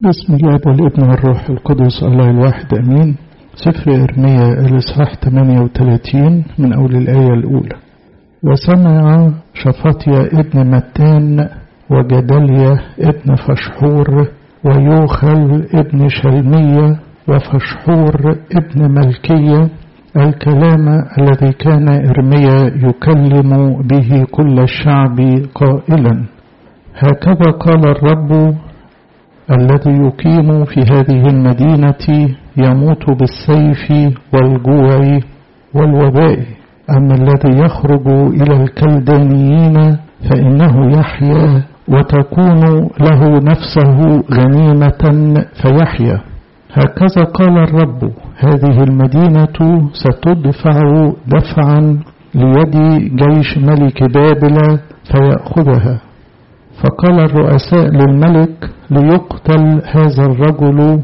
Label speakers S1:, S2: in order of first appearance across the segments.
S1: بسم الله والابن والروح القدس الله الواحد أمين. سفر إرميا الإصحاح 38 من أول الآية الأولى. وسمع شفطيا ابن متان وجدليا ابن فشحور ويوخل ابن شلمية وفشحور ابن ملكية الكلام الذي كان إرميا يكلم به كل الشعب قائلا: هكذا قال الرب الذي يقيم في هذه المدينة يموت بالسيف والجوع والوباء، أما الذي يخرج إلى الكلدانيين فإنه يحيا وتكون له نفسه غنيمة فيحيا. هكذا قال الرب: هذه المدينة ستدفع دفعا ليد جيش ملك بابل فيأخذها. فقال الرؤساء للملك: ليقتل هذا الرجل،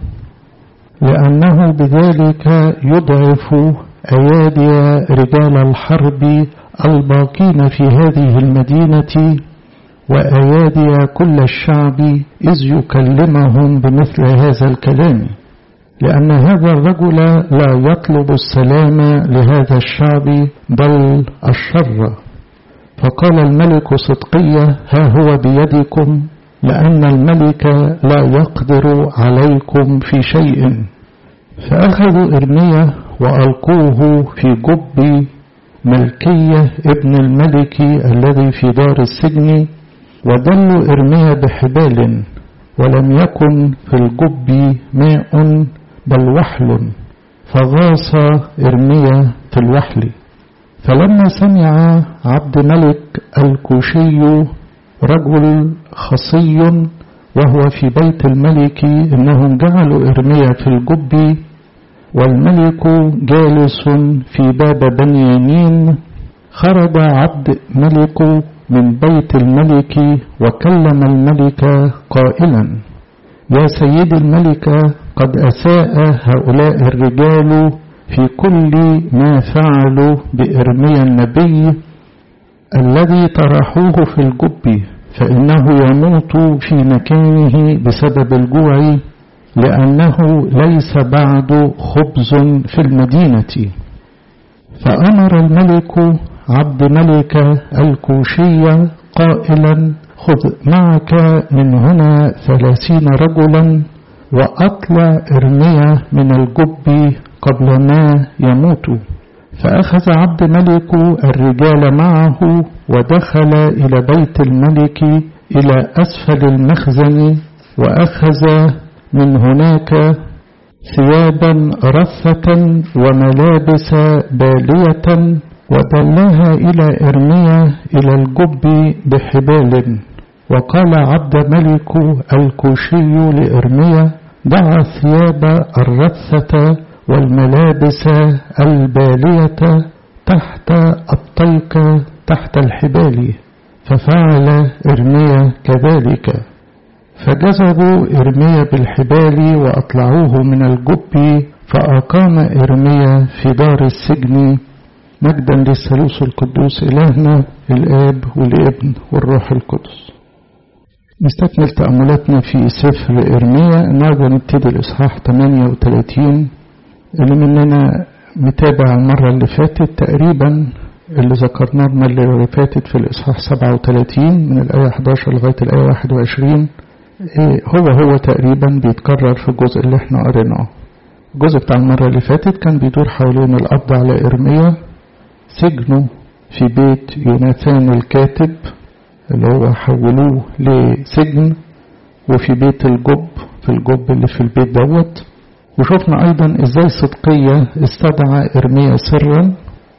S1: لأنه بذلك يضعف أيادي رجال الحرب الباقين في هذه المدينة وأيادي كل الشعب إذ يكلمهم بمثل هذا الكلام، لأن هذا الرجل لا يطلب السلام لهذا الشعب بل الشر. فقال الملك صدقية: ها هو بيدكم، لأن الملك لا يقدر عليكم في شيء. فأخذوا إرميا وألقوه في جب ملكية ابن الملك الذي في دار السجن، ودلوا إرميا بحبال، ولم يكن في الجب ماء بل وحل، فغاص إرميا في الوحل. فلما سمع عبد ملك الكوشي رجل خصي وهو في بيت الملك إنهم جعلوا إرميا في الجب والملك جالس في باب بنيامين، خرج عبد ملك من بيت الملك وكلم الملك قائلا: يا سيد الملك، قد أساء هؤلاء الرجال في كل ما فعلوا بإرميا النبي الذي طرحوه في الجب، فإنه يموت في مكانه بسبب الجوع، لأنه ليس بعد خبز في المدينة. فأمر الملك عبد ملك الكوشي قائلا: خذ معك من هنا 30 رجلا وأطلع إرميا من الجب قبل ما يموت. فأخذ عبد ملك الرجال معه ودخل إلى بيت الملك إلى أسفل المخزن، وأخذ من هناك ثيابا رثة وملابس بالية، ودلها إلى إرميا إلى الجب بحبال. وقال عبد ملك الكوشي لإرميا: دع الثياب الرثة والملابس البالية تحت الطيق تحت الحبال. ففعل إرميا كذلك، فجذبوا إرميا بالحبال وأطلعوه من الجب، فأقام إرميا في دار السجن. مجدا للثالوث القدوس إلهنا الآب والابن والروح القدس. نستكمل تأملاتنا في سفر إرميا. النهارده نبتدي الإصحاح 38 اللي مننا متابع المرة اللي فاتت تقريبا اللي ذكرناه المرة اللي فاتت في الإصحاح 37 من الآية 11 لغاية الآية 21. هو تقريبا بيتكرر في الجزء اللي احنا قريناه. الجزء بتاع المرة اللي فاتت كان بيدور حوالين القبض على إرميا، سجنه في بيت يوناثان الكاتب اللي هو حولوه لسجن، وفي بيت الجب في الجب اللي في البيت دوت. وشوفنا أيضا إزاي صدقية استدعى إرميا سرا،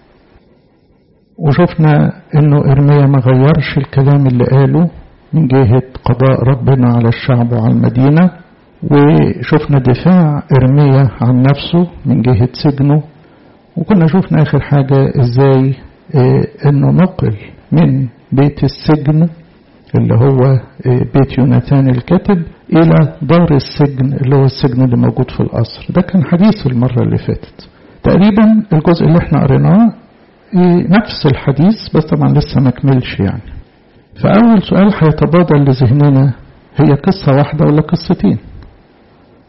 S1: وشوفنا إنه إرميا ما غيرش الكلام اللي قاله من جهة قضاء ربنا على الشعب وعلى المدينة، وشوفنا دفاع إرميا عن نفسه من جهة سجنه. وكنا شوفنا آخر حاجة إزاي إنه نقل من بيت السجن اللي هو بيت يوناثان الكاتب إلى دار السجن اللي هو السجن اللي موجود في القصر. ده كان حديث المرة اللي فاتت. تقريبا الجزء اللي احنا قريناه نفس الحديث، بس طبعا لسه ما كملش يعني. فأول سؤال هيتبادر لذهننا هي قصة واحدة ولا قصتين؟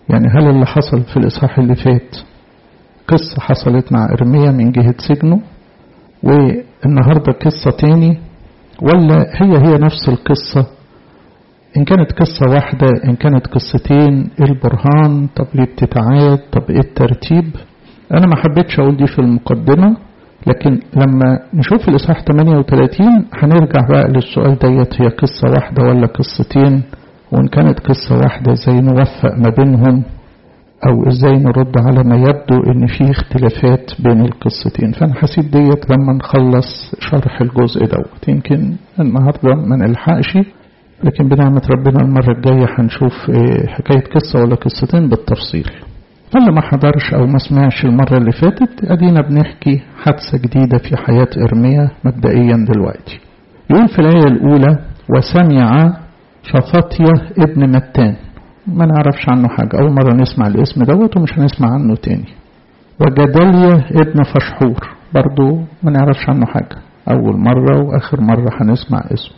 S1: يعني هل اللي حصل في الإصحاح اللي فات قصة حصلت مع إرميا من جهة سجنه والنهاردة قصة تاني، ولا هي نفس القصة؟ إن كانت قصة واحدة، إن كانت قصتين، إيه البرهان؟ طب ليه بتتعاد؟ طب إيه الترتيب؟ أنا ما حبيتش أقول دي في المقدمة، لكن لما نشوف الإصحاح 38 هنرجع بقى للسؤال ديت، هي قصة واحدة ولا قصتين؟ وإن كانت قصة واحدة إزاي نوفق ما بينهم، أو إزاي نرد على ما يبدو إن فيه اختلافات بين القصتين. فأنا حسيت ديت لما نخلص شرح الجزء دوت، يمكن النهاردة ما نلحقش، لكن بنعمة ربنا المرة الجاية هنشوف حكاية قصة ولا قصتين بالتفصيل. فاللي ما حضرش أو ما سمعش المرة اللي فاتت، أدينا بنحكي حادثة جديدة في حياة إرميا مبدئيا دلوقتي. يقول في الآية الأولى: وسمع شفطية ابن متان. ما نعرفش عنه حاجة، أول مرة نسمع الاسم دوت ومش هنسمع عنه تاني. وجدالية ابن فشحور، برضو ما نعرفش عنه حاجة، أول مرة وآخر مرة هنسمع اسمه.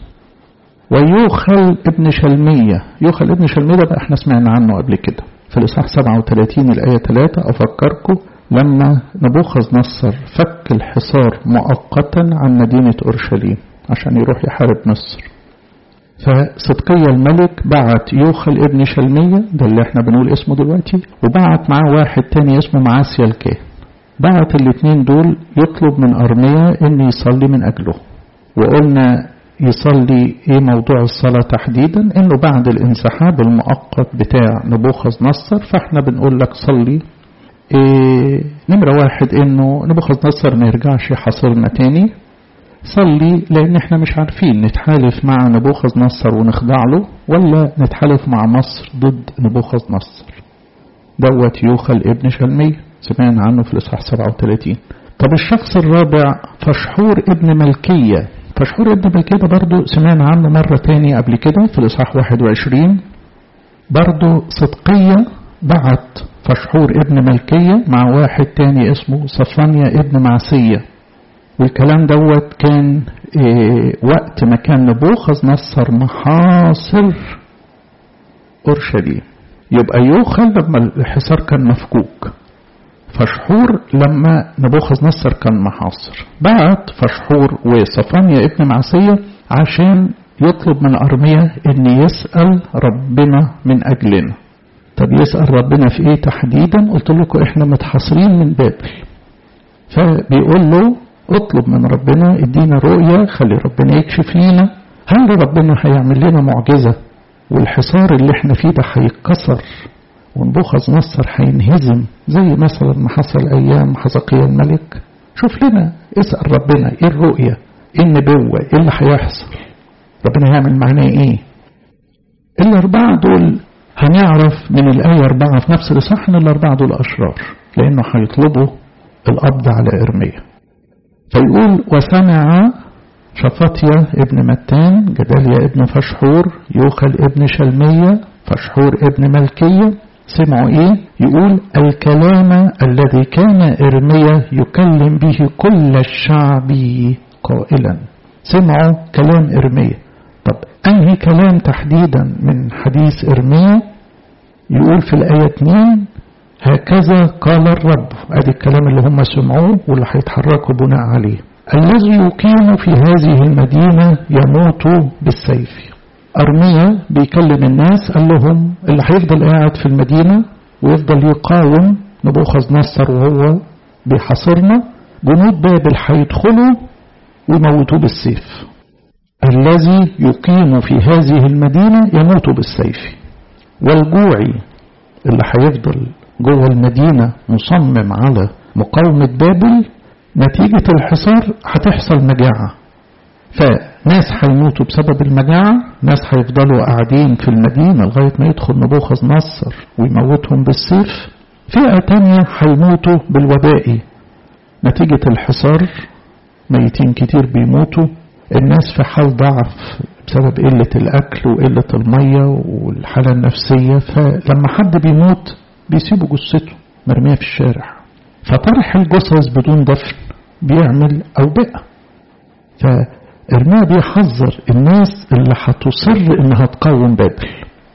S1: ويوخل ابن شلمية. يوخل ابن شلمية ده بقى احنا سمعنا عنه قبل كده في الإصحاح 37 الآية 3. أفكركم لما نبوخذ نصر فك الحصار مؤقتا عن مدينة أورشليم عشان يروح يحارب مصر، فصدقية الملك بعت يوخل ابن شلمية، ده اللي احنا بنقول اسمه دلوقتي، وبعت معاه واحد تاني اسمه معاسيا الكاهن. بعت الاثنين دول يطلب من أرميا ان يصلي من أجله. وقلنا يصلي ايه موضوع الصلاة تحديدا؟ انه بعد الانسحاب المؤقت بتاع نبوخذ نصر، فاحنا بنقول لك صلي نمرة واحد انه نبوخذ نصر ما يرجعش يحاصرنا تاني. صلي لان احنا مش عارفين نتحالف مع نبوخذ نصر ونخضع له، ولا نتحالف مع مصر ضد نبوخذ نصر. دوت يوخل ابن شلمية سمعنا عنه في الإصحاح 37. طب الشخص الرابع فشحور ابن ملكية. فشحور ابن ملكية ده برضو سمعنا عنه مرة تاني قبل كده في الإصحاح 21. برضو صدقية بعت فشحور ابن ملكية مع واحد تاني اسمه صفانيا ابن معسية، والكلام دوت كان وقت ما كان نبوخذ نصر محاصر أورشليم. يبقى يوخل لما الحصار كان مفكوك، فشحور لما نبوخذ نصر كان محاصر. بعت فشحور وصفانيا ابن معسية عشان يطلب من أرميا ان يسأل ربنا من أجلنا. طب يسأل ربنا في ايه تحديدا؟ قلت لكم احنا متحاصرين من بابل، فبيقول له اطلب من ربنا ادينا رؤية، خلي ربنا يكشف لنا هل ربنا هيعمل لنا معجزة والحصار اللي احنا فيه ده هيتكسر ونبوخذ نصر هينهزم زي مثلا ما حصل ايام حزقيا الملك. شوف لنا، اسأل ربنا ايه الرؤية، ايه النبوة، ايه اللي هيحصل، ربنا هيعمل معنا ايه. الاربعة دول هنعرف من الآية 4 في نفس الإصحاح ان الاربعة دول اشرار، لانه هيطلبوا القبض على إرميا. فيقول وسمع شفطية ابن متان، جداليا ابن فشحور، يوخل ابن شلمية، فشحور ابن ملكية. سمعوا ايه؟ يقول الكلام الذي كان إرميا يكلم به كل الشعب قائلا. سمعوا كلام إرميا. طب أنهي كلام تحديدا من حديث إرميا؟ يقول في الآية 2 هكذا قال الرب. ادي الكلام اللي هم سمعوه واللي هيتحركوا بناء عليه. الذي يقيم في هذه المدينة يموت بالسيف. أرميا بيكلم الناس قال لهم اللي هيفضل قاعد في المدينة ويفضل يقاوم نبوخذ نصر وهو بيحاصرنا، جنود بابل هيدخلوا ويموتوه بالسيف. الذي يقيم في هذه المدينة يموت بالسيف. والجوعي اللي هيفضل جوه المدينة مصمم على مقاومة بابل، نتيجة الحصار هتحصل مجاعة، فناس هيموتوا بسبب المجاعة، ناس هيفضلوا قاعدين في المدينة لغاية ما يدخل نبوخذ نصر ويموتهم بالسيف. فئة تانية هيموتوا بالوباء نتيجة الحصار، ميتين كتير بيموتوا، الناس في حال ضعف بسبب قلة الأكل وقلة المية والحالة النفسية، فلما حد بيموت بيسيبوا جثته مرمية في الشارع، فطرح الجثث بدون دفن بيعمل أوبئة. فإرميا بيحذر الناس اللي هتصر إنها تقاوم بابل.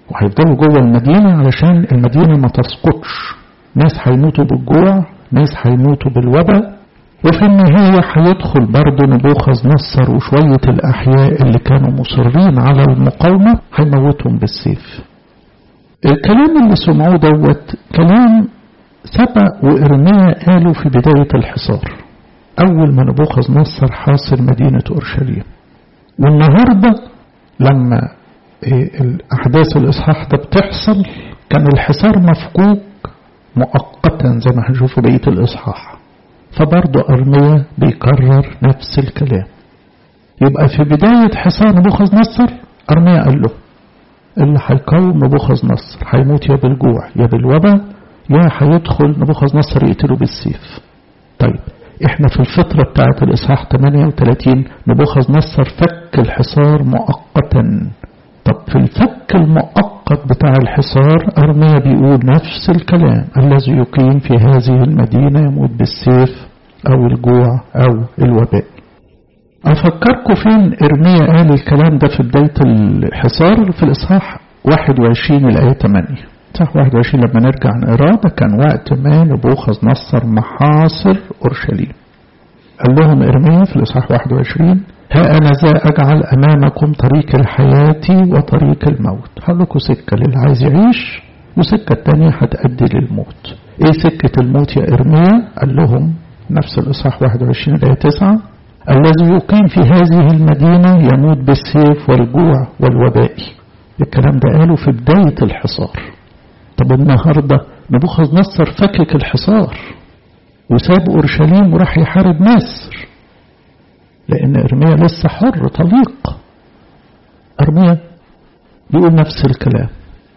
S1: وهيفضلوا جوه المدينة علشان المدينة ما تسقطش. ناس هيموتوا بالجوع، ناس هيموتوا بالوباء، وفي النهاية هيدخل برضه نبوخذ نصر وشوية الأحياء اللي كانوا مصرين على المقاومة هيموتهم بالسيف. الكلام اللي سمعوه دوت كلام سبق وإرميا قالوا في بداية الحصار أول ما نبوخذ نصر حاصر مدينة أورشليم. والنهاردة لما الأحداث الإصحاح ده بتحصل كان الحصار مفكوك مؤقتا زي ما هنشوف بقية الإصحاح، فبرضه أرميا بيكرر نفس الكلام. يبقى في بداية حصار نبوخذ نصر أرميا قال له اللي هيقاوم نبوخذ نصر هيموت يا بالجوع يا بالوباء يا هيدخل نبوخذ نصر يقتله بالسيف. طيب احنا في الفترة بتاعت الإصحاح 38 نبوخذ نصر فك الحصار مؤقتا. طب في الفك المؤقت بتاع الحصار أرميا بيقول نفس الكلام، الذي يقيم في هذه المدينة يموت بالسيف أو الجوع أو الوباء. أفكركم فين إرميا قال الكلام ده في بداية الحصار؟ في الإصحاح 21 الآية 8. إصحاح 21 لما نرجع نقراه ده كان وقت ما نبوخذ نصر محاصر أورشليم. قال لهم إرميا في الإصحاح 21 ها أنا ذا أجعل أمامكم طريق الحياة وطريق الموت. هقول لكم سكة للي عايز يعيش وسكة تانية هتأدي للموت. إيه سكة الموت يا إرميا؟ قال لهم نفس الإصحاح 21 الآية 9 الذي يقيم في هذه المدينة يموت بالسيف والجوع والوباء. الكلام ده قاله في بداية الحصار. طب النهاردة نبوخذ نصر فكك الحصار وساب أورشليم وراح يحارب مصر، لأن إرميا لسه حر طليق. إرميا يقول نفس الكلام،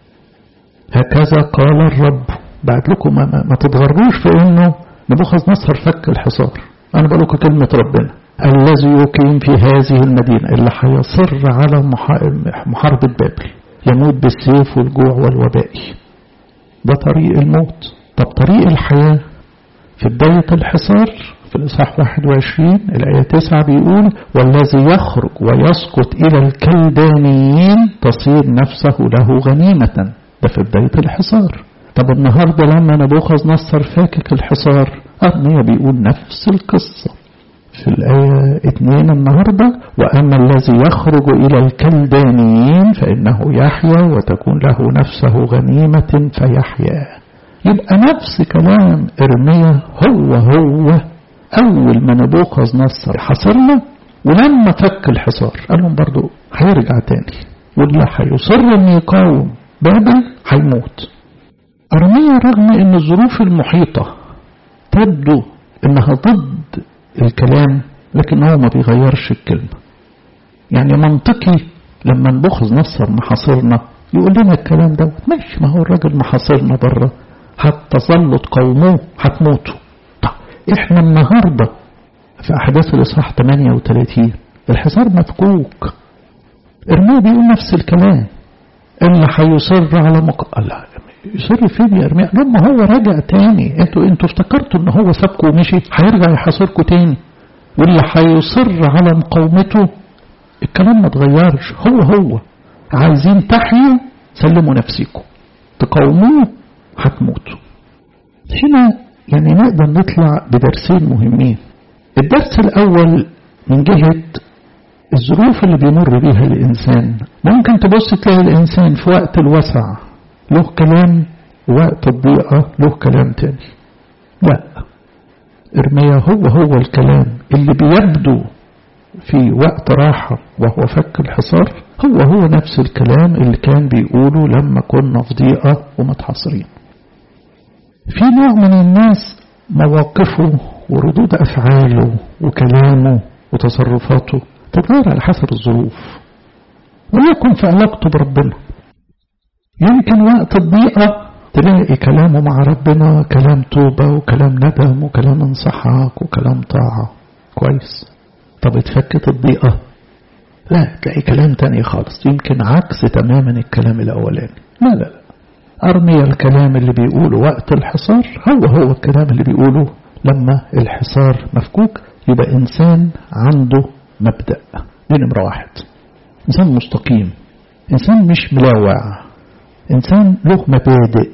S1: هكذا قال الرب. بعد لكم ما تتغروش في إنه نبوخذ نصر فك الحصار. أنا بقول لكم كلمة ربنا، الذي يقيم في هذه المدينة اللي هيصر على محاربة بابل يموت بالسيف والجوع والوباء. ده طريق الموت. طب طريق الحياة في بداية الحصار في الإصحاح 21 الآية 9 بيقول والذي يخرج ويسقط إلى الكلدانيين تصير نفسه له غنيمة. ده في بداية الحصار. طب النهاردة لما نبوخذ نصر فاكك الحصار أرميا بيقول نفس القصة في الآية 2 النهاردة وأما الذي يخرج إلى الكلدانيين فإنه يحيا وتكون له نفسه غنيمة فيحيا. يبقى نفس كلام إرميا هو أول ما نبوخذ نصر حصرنا ولما فك الحصار قال لهم برضو هيرجع تاني واللي هيصر أن يقاوم بابل هيموت. أرميا رغم أن الظروف المحيطة تبدو أنها ضد الكلام لكن هو ما بيغيرش الكلمة. يعني منطقي لما نبوخذ نصر محاصرنا يقول لنا الكلام ده ماشي، ما هو الراجل محاصرنا بره هتظلوا تقاوموه هتموتوا. طب احنا النهاردة في أحداث الإصحاح 38 الحصار مفكوك. إرميا بيقول نفس الكلام، اللي هيصر على لا يصر فين يا إرميا؟ لما هو رجع تاني انتوا افتكرتوا ان هو سابكوا ومشي هيرجع يحاصركوا تاني، واللي هيصر على مقاومته الكلام ما اتغيرش. هو عايزين تحيوا سلموا نفسيكم، تقاوموه هتموتوا. هنا يعني نقدر نطلع بدرسين مهمين. الدرس الأول من جهة الظروف اللي بيمر بيها الإنسان. ممكن تبص تلاقي الإنسان في وقت الوسع له كلام ووقت الضيقة له كلام تاني. لا، إرميا هو الكلام اللي بيبدو في وقت راحة وهو فك الحصار هو نفس الكلام اللي كان بيقوله لما كنا في ضيقة ومتحصرين. في نوع من الناس مواقفه وردود أفعاله وكلامه وتصرفاته تتغير على حسب الظروف، وليكن في علاقته بربنا. يمكن وقت الضيقة تلاقي كلامه مع ربنا كلام توبة وكلام ندم وكلام انصحاك وكلام طاعة كويس. طب اتفكت الضيقة لا، تلاقي كلام تاني خالص يمكن عكس تماما الكلام الأولاني. لا أرميا الكلام اللي بيقوله وقت الحصار هو الكلام اللي بيقوله لما الحصار مفكوك. يبقى إنسان عنده مبدأ. دي نمرة واحد، إنسان مستقيم، إنسان مش ملاوع، إنسان له مبادئ.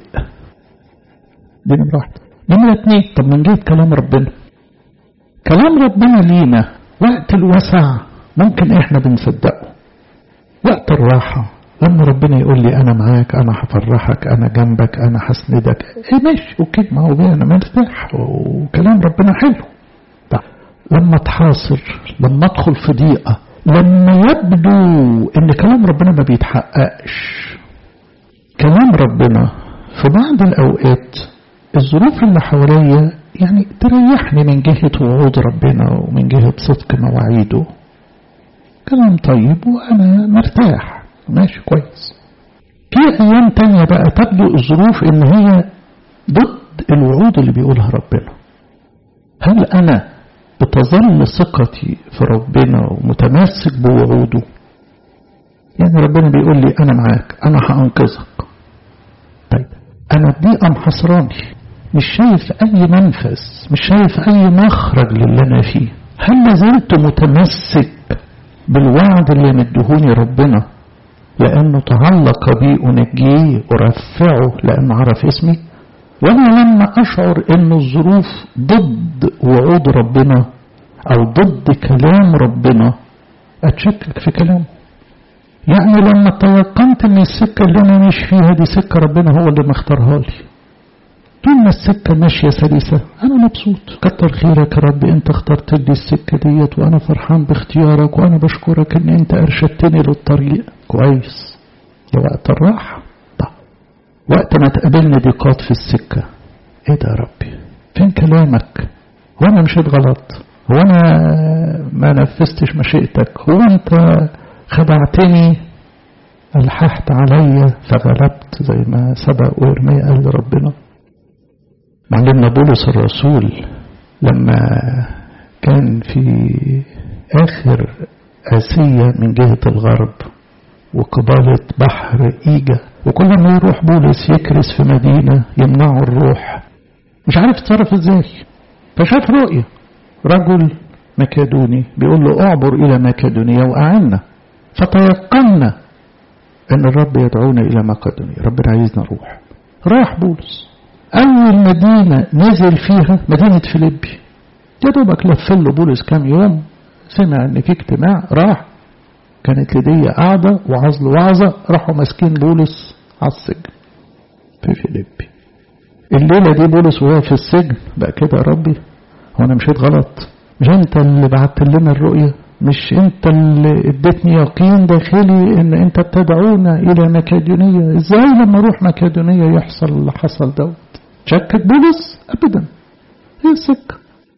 S1: دي نمرة واحدة. نمرة 2، طب من جهة كلام ربنا، كلام ربنا لينا وقت الوسع ممكن احنا بنصدقه، وقت الراحة لما ربنا يقول لي أنا معاك، أنا هفرحك، أنا جنبك، أنا هسندك، ماشي أوكي، ما هو أنا مرتاح وكلام ربنا حلو. طيب لما تحاصر، لما أدخل في ضيقة، لما يبدو إن كلام ربنا ما بيتحققش، كلام ربنا في بعض الأوقات الظروف اللي حواليا يعني تريحني من جهة وعود ربنا ومن جهة صدق مواعيده، كلام طيب وأنا مرتاح ماشي كويس. في أيام تانية بقى تبدو الظروف إن هي ضد الوعود اللي بيقولها ربنا. هل أنا بتظل ثقتي في ربنا ومتمسك بوعوده؟ يعني ربنا بيقول لي أنا معاك، أنا هأنقذك، طيب أنا الضيقة محصراني، مش شايف أي منفذ، مش شايف أي مخرج للي أنا فيه، هل لازلت متمسك بالوعد اللي مدهوني ربنا لأنه تعلق بي أنجيه أرفعه لأنه عرف اسمي؟ وأنا لما أشعر أن الظروف ضد وعود ربنا أو ضد كلام ربنا أتشكك في كلامه. يعني لما تيقنت أن السكة اللي أنا مش فيها دي سكة ربنا هو اللي مختارها لي، طول ما السكة ماشية سلسة أنا مبسوط، كتر خيرك يا رب أنت اخترت لي السكة ديت وأنا فرحان باختيارك وأنا بشكرك أن أنت أرشدتني للطريق كويس. ده وقت الراحة. طب وقت ما تقابلني ضيقات في السكة، إيه ده يا ربي؟ فين كلامك؟ هو أنا مشيت غلط؟ هو أنا ما نفذتش مشيئتك؟ هو أنت خدعتني، ألححت عليا فغلبت زي ما سبق وإرميا قال لربنا؟ معلمنا بولس الرسول لما كان في آخر آسيا من جهة الغرب وقبالة بحر إيجا، وكل ما يروح بولس يكرس في مدينة يمنعه الروح، مش عارف يتصرف ازاي، فشاف رؤية رجل مكادوني بيقول له اعبر إلى مكادونيا وأعنا، فتيقنا أن الرب يدعونا إلى مكادونيا، ربنا عايزنا نروح. راح بولس، أول مدينة نزل فيها مدينة فيليبي، يا دوبك لفله بولس كام يوم، سمع أن في اجتماع، راح، كانت لديه قاعدة وعزل وعظة، راحوا ماسكين بولس على السجن في فيليبي. الليلة دي بولس وهو في السجن بقى كده يا ربي، هو أنا مشيت غلط؟ مش أنت اللي بعت لنا الرؤية؟ مش أنت اللي اديتني يقين داخلي أن أنت بتدعونا إلى مكادونية؟ إزاي لما أروح مكادونية يحصل اللي حصل دوت؟ شكك بولس؟ أبدا، هي السكة.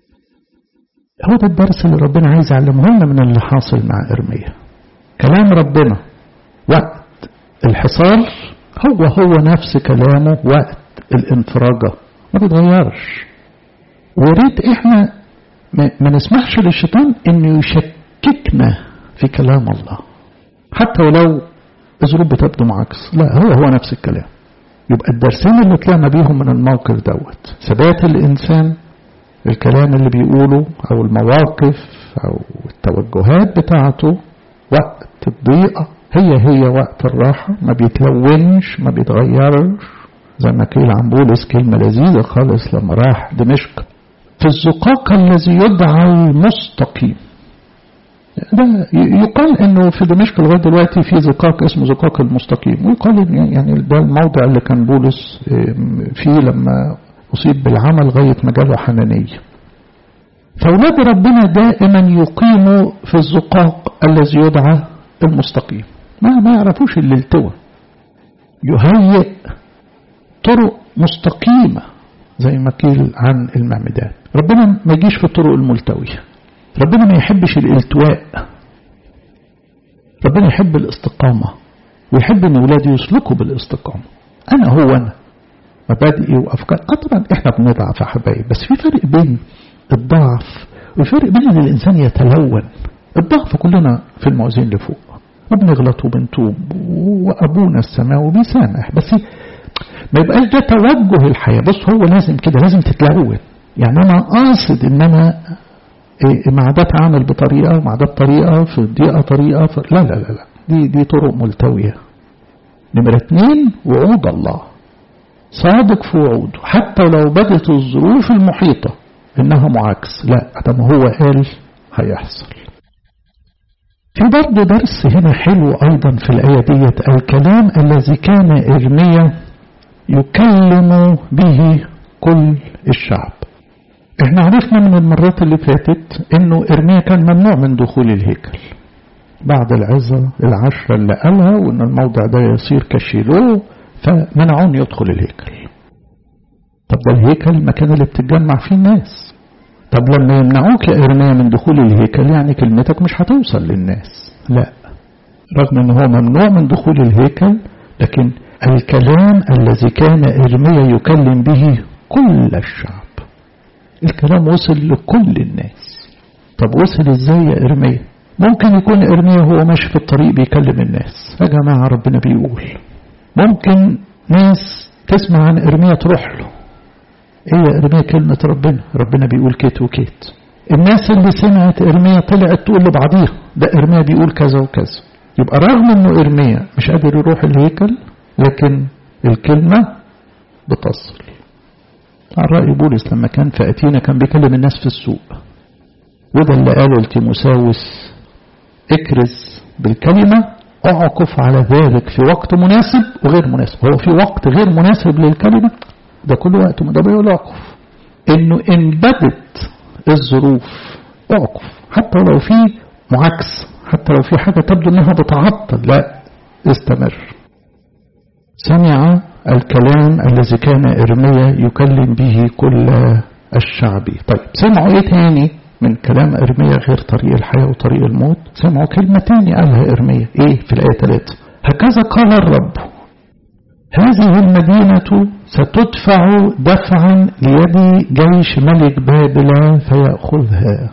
S1: هو ده الدرس اللي ربنا عايز يعلمه لنا من اللي حاصل مع إرميا. كلام ربنا وقت الحصار هو نفس كلامه وقت الانفراجة، ما بيتغيرش. وريت احنا ما نسمحش للشيطان انه يشككنا في كلام الله حتى ولو الظروف بتبدو معاكس، لا هو نفس الكلام. يبقى الدرسين اللي طلعنا بيهم من الموقف دوت ثبات الإنسان، الكلام اللي بيقوله أو المواقف أو التوجهات بتاعته وقت الضيقة هي وقت الراحة، ما بيتلونش ما بيتغيرش. زي ما قيل عن بولس كلمة لذيذة خالص لما راح دمشق، في الزقاق الذي يدعى المستقيم. ده يقال انه في دمشق لغايه دلوقتي في زقاق اسمه زقاق المستقيم، ويقال يعني ده الموضع اللي كان بولس فيه لما اصيب بالعمى لغايه ما جاله حنانيه. فاولاد ربنا دائما يقيموا في الزقاق الذي يدعى المستقيم، ما يعرفوش اللي التوى، يهيئ طرق مستقيمه زي ما قيل عن المعمدان. ربنا ما يجيش في الطرق الملتويه، ربنا ما يحبش الالتواء، ربنا يحب الاستقامة ويحب ان اولاده يسلكوا بالاستقامة. انا مبادئي وافكار. طبعا احنا بنضعف يا حبايب، بس في فرق بين الضعف وفرق بين ان الانسان يتلون. الضعف كلنا في الموازين لفوق، وبنغلط وبنتوب وابونا السماوي بيسامح، بس ما يبقاش ده توجه الحياة. بص هو لازم كده، لازم تتلون. يعني انا قاصد ان انا مع ده تعامل بطريقة ومع ده بطريقة، في الضيقة طريقة لا دي طرق ملتوية. نمرة 2 وعود الله، صادق في وعوده حتى لو بدت الظروف المحيطة إنها معاكس، لا ده هو قال هيحصل. في برضه درس هنا حلو أيضا في الآية ديت، الكلام الذي كان إرميا يكلم به كل الشعب. احنا عرفنا من المرات اللي فاتت انه إرميا كان ممنوع من دخول الهيكل بعد العظة 10 اللي قالها، وان الموضع ده يصير كشيلوه، فمنعون يدخل الهيكل. طب ده الهيكل المكان اللي بتتجمع فيه الناس، طب لما يمنعوك يا إرميا من دخول الهيكل يعني كلمتك مش هتوصل للناس. لا، رغم ان هو ممنوع من دخول الهيكل، لكن الكلام الذي كان إرميا يكلم به كل الشعب، الكلام وصل لكل الناس. طب وصل ازاي يا إرميا؟ ممكن يكون إرميا هو ماشي في الطريق بيكلم الناس، يا جماعة ربنا بيقول. ممكن ناس تسمع عن إرميا تروح له، ايه يا إرميا كلمة ربنا بيقول كيت وكيت. الناس اللي سمعت إرميا طلعت تقول له بعضيها ده إرميا بيقول كذا وكذا. يبقى رغم انه إرميا مش قادر يروح الهيكل، لكن الكلمة بتصل. على رأي بولس لما كان في أتينا كان بيكلم الناس في السوق، وده اللي قاله لتيموثاوس، اكرز بالكلمة اعكف على ذلك في وقت مناسب وغير مناسب. هو في وقت غير مناسب للكلمة؟ ده كل وقت ده بيقول اعكف. انه ان بدت الظروف اعكف، حتى لو في معاكس، حتى لو في حاجة تبدو انها بتعطل، لا استمر. سمع الكلام الذي كان إرميا يكلم به كل الشعب. طيب سمعوا ايه تاني من كلام إرميا غير طريق الحياة وطريق الموت؟ سمعوا كلمة تاني قالها إرميا، ايه في الآية 3؟ هكذا قال الرب، هذه المدينة ستدفع دفعا ليد جيش ملك بابل فيأخذها.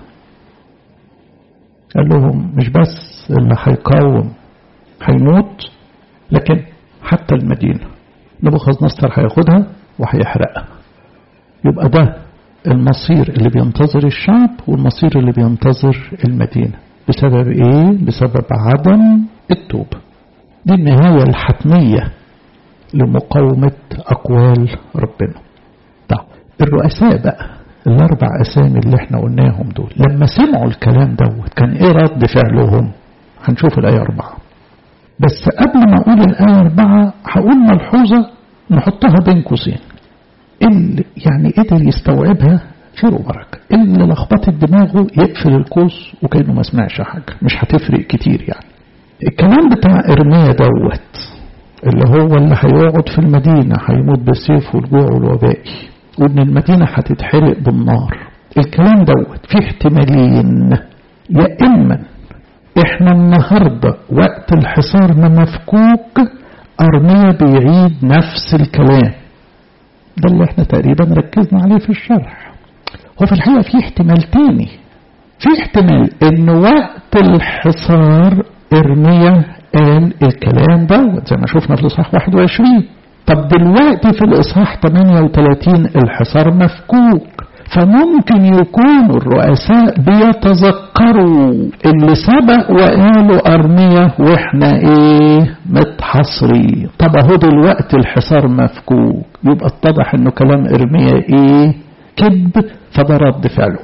S1: قال لهم مش بس اللي هيقاوم هيموت، لكن حتى المدينة نبوخذ نصر هياخدها وهيحرقها. يبقى ده المصير اللي بينتظر الشعب والمصير اللي بينتظر المدينة. بسبب ايه؟ بسبب عدم التوبة. دي النهاية الحتمية لمقاومة أقوال ربنا. طيب الرؤساء بقى ال4 أسامي اللي احنا قلناهم دول لما سمعوا الكلام دوت كان ايه رد فعلهم؟ هنشوف الآية 4. بس قبل ما أقول الآية 4 هقول ملحوظة نحطها بين قوسين. اللي يعني قدر يستوعبها خير وبركة، اللي لخبطت دماغه يقفل القوس وكأنه ما سمعش حاجة، مش هتفرق كتير. يعني الكلام بتاع إرميا دوت اللي هو اللي هيقعد في المدينة هيموت بالسيف والجوع والوبائي، وإن المدينة هتتحرق بالنار. الكلام دوت فيه احتمالين، يا إما احنا النهاردة وقت الحصار ما مفكوك أرميا بيعيد نفس الكلام ده اللي احنا تقريبا ركزنا عليه في الشرح. هو في الحقيقة في احتمال تاني، في احتمال ان وقت الحصار إرميا قال الكلام ده زي ما شفنا في الإصحاح 21. طب دلوقتي في الإصحاح 38 الحصار مفكوك، فممكن يكون الرؤساء بيتذكروا اللي سبق وقالوا أرميا واحنا ايه متحصرين. طب اهو دلوقتي الحصار مفكوك، يبقى اتضح انه كلام أرميا ايه كذب، فده رد فعله.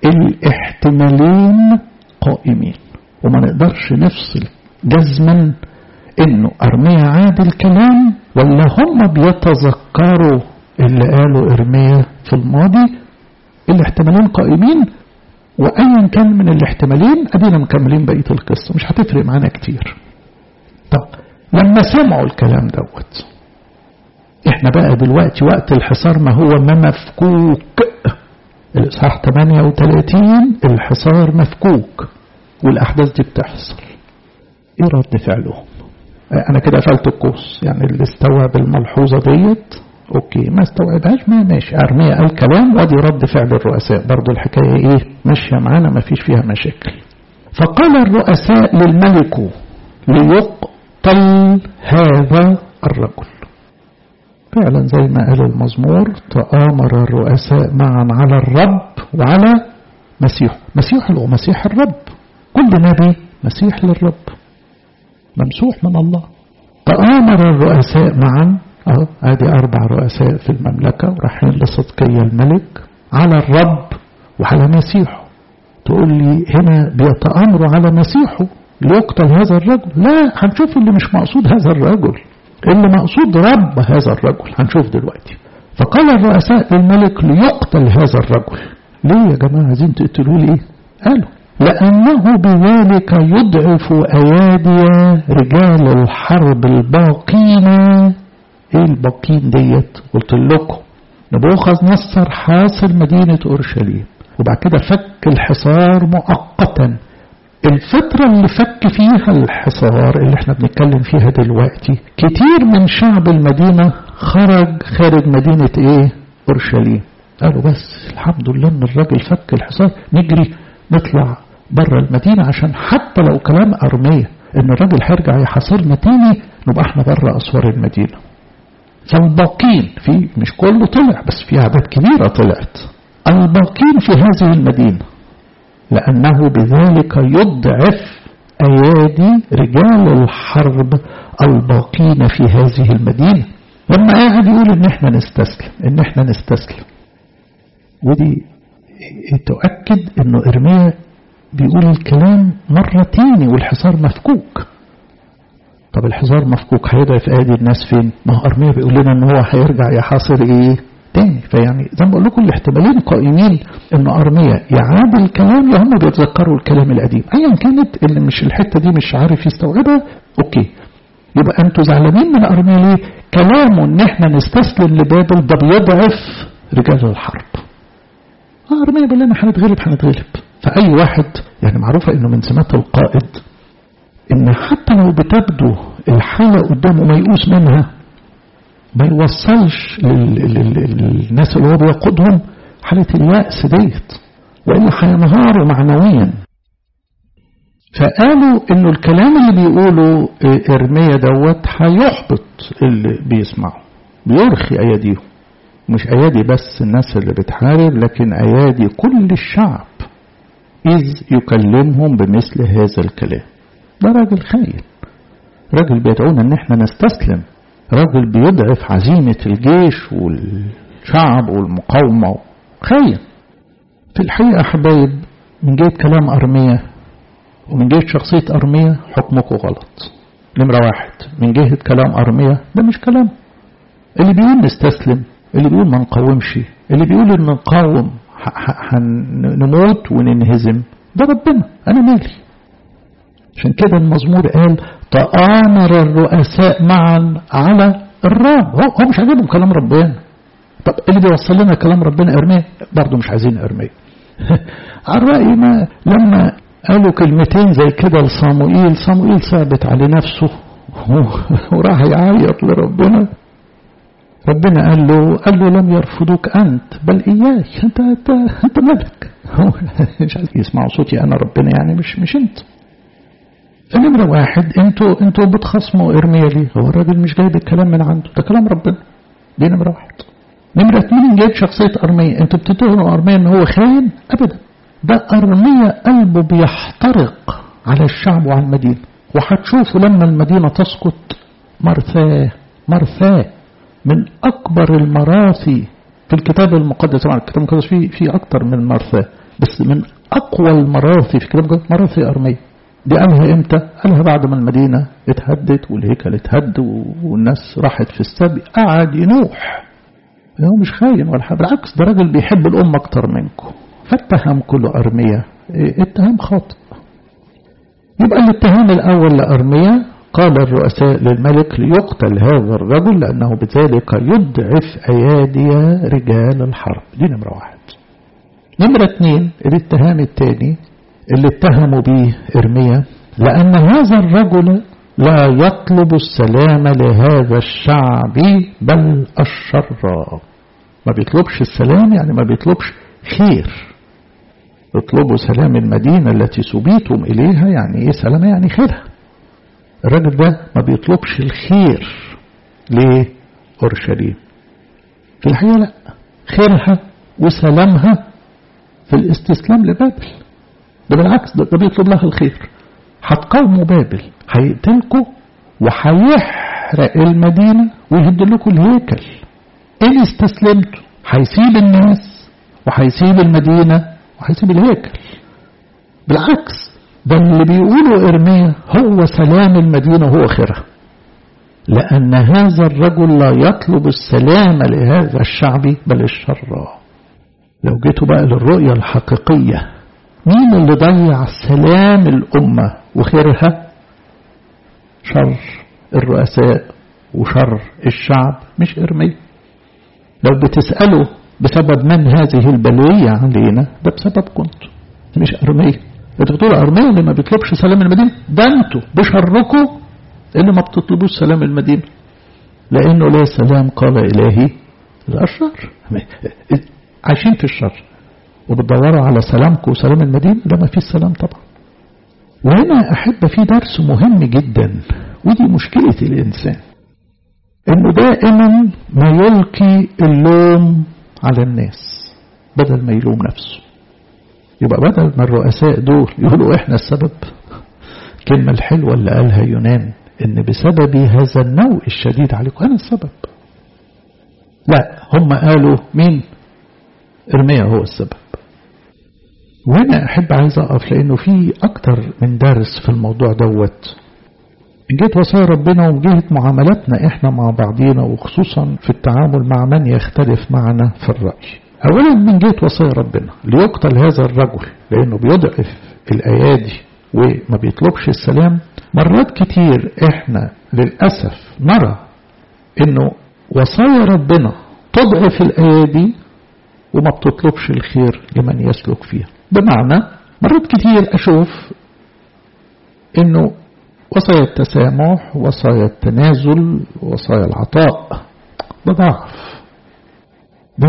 S1: الاحتمالين قائمين وما نقدرش نفصل جزما انه أرميا عاد الكلام ولا هم بيتذكروا اللي قالوا أرميا في الماضي. الاحتمالين قائمين، وأيا كان من الاحتمالين أدينا مكملين بقية القصة، مش هتفرق معانا كتير. طب لما سمعوا الكلام دوت احنا بقى دلوقتي وقت الحصار ما هو ما مفكوك. الإصحاح 38 الحصار مفكوك والأحداث دي بتحصل. ايه رد فعلهم؟ انا كده قفلت القوس، يعني اللي استوعب الملحوظة ديت اوكي، ما استوعبهاش ما ماشي. أرميا قال كلام وادي رد فعل الرؤساء، برضو الحكاية ايه ماشية معانا ما فيش فيها مشاكل. فقال الرؤساء للملك ليقتل هذا الرجل. فعلا زي ما قال المزمور تآمر الرؤساء معا على الرب وعلى مسيح. مسيح هو مسيح الرب، كل نبي مسيح للرب ممسوح من الله. تآمر فأمر الرؤساء معا، ادي 4 رؤساء في المملكة ورايحين لصدقية الملك على الرب وعلى مسيحه. تقول لي هنا بيتأمروا على مسيحه ليقتل هذا الرجل؟ لا، هنشوف اللي مش مقصود هذا الرجل، اللي مقصود رب هذا الرجل، هنشوف دلوقتي. فقال الرؤساء للملك ليقتل هذا الرجل. ليه يا جماعة عايزين تقتلوا لي؟ قالوا لأنه بذلك يضعف أيادي رجال الحرب الباقين. ايه الباقين ديت؟ قلت لكم نبوخذ نصر حاصر مدينة أورشليم وبعد كده فك الحصار مؤقتا. الفترة اللي فك فيها الحصار اللي احنا بنتكلم فيها دلوقتي كتير من شعب المدينة خارج مدينة ايه؟ أورشليم. قالوا بس الحمد لله ان الراجل فك الحصار، نجري نطلع بره المدينة عشان حتى لو كلام أرمية ان الراجل هيرجع يحاصرنا تاني نبقى احنا بره أسوار المدينة. فالباقين في مش كله طلع بس في أعداد كبيرة طلعت، الباقين في هذه المدينة لأنه بذلك يضعف أيادي رجال الحرب الباقين في هذه المدينة. لما قاعد يقول ان احنا نستسلم ودي تؤكد انه إرميا بيقول الكلام مرة تاني والحصار مفكوك. طب الحصار مفكوك هيضعف أيدي الناس فين؟ ما هو إرميا بيقول لنا ان هو هيرجع يحاصر ايه تاني. فيعني زي ما بقول لكم الاحتمالين قائمين ان أرميا يعاد الكلام يا هم بيتذكروا الكلام القديم. ايا كانت اللي مش الحتة دي مش عارف يستوعبها اوكي، يبقى انتوا زعلانين من أرميا ليه؟ كلامه ان احنا نستسلم لبابل ده بيضعف رجال الحرب. أرميا بيقول لنا هنتغلب. فأي واحد يعني معروفة انه من سمات القائد ان حتى لو بتبدو الحالة قدامه ميؤوس منها ما يوصلش للناس اللي هو بيقودهم حالة اليأس ديت، وإلا هينهاروا معنويا. فقالوا انه الكلام اللي بيقوله إرميا دوت هيحبط اللي بيسمعه، بيرخي أياديهم، مش أيادي بس الناس اللي بتحارب لكن أيادي كل الشعب إذ يكلمهم بمثل هذا الكلام. ده راجل خاين، راجل بيدعونا ان احنا نستسلم، راجل بيضعف عزيمة الجيش والشعب والمقاومة، خاين. في الحقيقة حبايب من جهة كلام أرميا ومن جهة شخصية أرميا حكمكم غلط. نمرة 1 من جهة كلام أرميا ده مش كلام. اللي بيقول نستسلم، اللي بيقول ما نقاومش، اللي بيقول ان نقاوم نموت وننهزم، ده ربنا، انا مالي. عشان كده المزمور قال تآمر الرؤساء معا على الرب. هو مش عاجبهم كلام ربنا. طب اللي بيوصل لنا كلام ربنا إرميا برضه مش عايزين إرميا. على الرأي ما لما قالوا كلمتين زي كده لصاموئيل، صاموئيل ثابت على نفسه وراح يعيط لربنا. ربنا قال له لم يرفضوك أنت بل إياك، أنت مالك. مش عايز يسمعوا صوتي أنا ربنا، يعني مش أنت. فنمرة 1 انتوا بتخصموا إرميا ليه؟ هو الراجل مش جايب الكلام من عنده، ده كلام ربنا. دي نمرة 1. نمرة 2 جايب شخصية أرميا، انتوا بتتهموا أرميا ان هو خاين؟ أبدا، ده أرميا قلبه بيحترق على الشعب وعلى المدينة. وهتشوفوا لما المدينة تسقط مرثاه من أكبر المراثي في الكتاب المقدس. طبعا الكتاب المقدس فيه أكتر من مرثاه، بس من أقوى المراثي في الكتاب المقدس مراثي أرميا. دي قالها امتى؟ قالها بعد ما المدينة اتهدت والهيكل اتهد والناس راحت في السبي، قعد ينوح. هو مش خاين ولا حاجة، بالعكس ده راجل بيحب الأمة أكتر منكم. فاتهم كل أرميا اتهام خاطئ. يبقى الاتهام الأول لأرميا قال الرؤساء للملك ليقتل هذا الرجل لأنه بذلك يضعف أيادي رجال الحرب. دي نمرة 1. نمرة 2 الاتهام الثاني اللي اتهموا به إرميا لأن هذا الرجل لا يطلب السلام لهذا الشعب بل الشر. ما بيطلبش السلام يعني ما بيطلبش خير. اطلبوا سلام المدينة التي سبيتم إليها، يعني إيه سلام؟ يعني خيرها. الرجل ده ما بيطلبش الخير لأورشليم. في الحقيقة لا، خيرها وسلامها في الاستسلام لبابل. ده بالعكس، ده بيطلب لها الخير. هتقاوموا بابل، هيقتلكوا وهيحرق هيحرق المدينة ويهد لكم الهيكل. إن استسلمتوا هيسيب الناس وهيسيب المدينة وهيسيب الهيكل. بالعكس، ده اللي بيقوله إرميا هو سلام المدينة هو خيرها، لأن هذا الرجل لا يطلب السلام لهذا الشعب بل الشر. لو جيتوا بقى للرؤية الحقيقية، مين اللي ضيع سلام الأمة وخيرها؟ شر الرؤساء وشر الشعب، مش إرميا. لو بتسألوا بسبب من هذه البلية علينا، ده بسبب كنتوا مش إرميا. انتوا بتقولوا إرميا اللي ما بيطلبش سلام المدينة، ده انتوا بشركوا اللي ما بتطلبوش سلام المدينة، لأنه لا سلام قال إلهي الأشرار. عايشين في الشر وبتدوروا على سلامكم وسلام المدينة، ده ما فيش سلام طبعا. وهنا أحب في درس مهم جدا، ودي مشكلة الإنسان، إنه دائما ما يلقي اللوم على الناس بدل ما يلوم نفسه. يبقى بدل ما الرؤساء دول يقولوا إحنا السبب، الكلمة الحلوة اللي قالها يونان إن بسبب هذا النوء الشديد عليكم أنا السبب، لا، هم قالوا مين؟ إرميا هو السبب. وهنا أحب عايز أقف، لأنه في أكتر من درس في الموضوع دوت، من جهة وصايا ربنا ومن جهة معاملاتنا إحنا مع بعضينا، وخصوصا في التعامل مع من يختلف معنا في الرأي. أولا من جهة وصايا ربنا، ليقتل هذا الرجل لأنه بيضعف الأيادي وما بيطلبش السلام. مرات كتير إحنا للأسف نرى إنه وصايا ربنا تضعف الأيادي وما بتطلبش الخير لمن يسلك فيها. بمعنى مرات كتير أشوف إنه وصايا التسامح، وصايا التنازل، وصايا العطاء ده ضعف. ده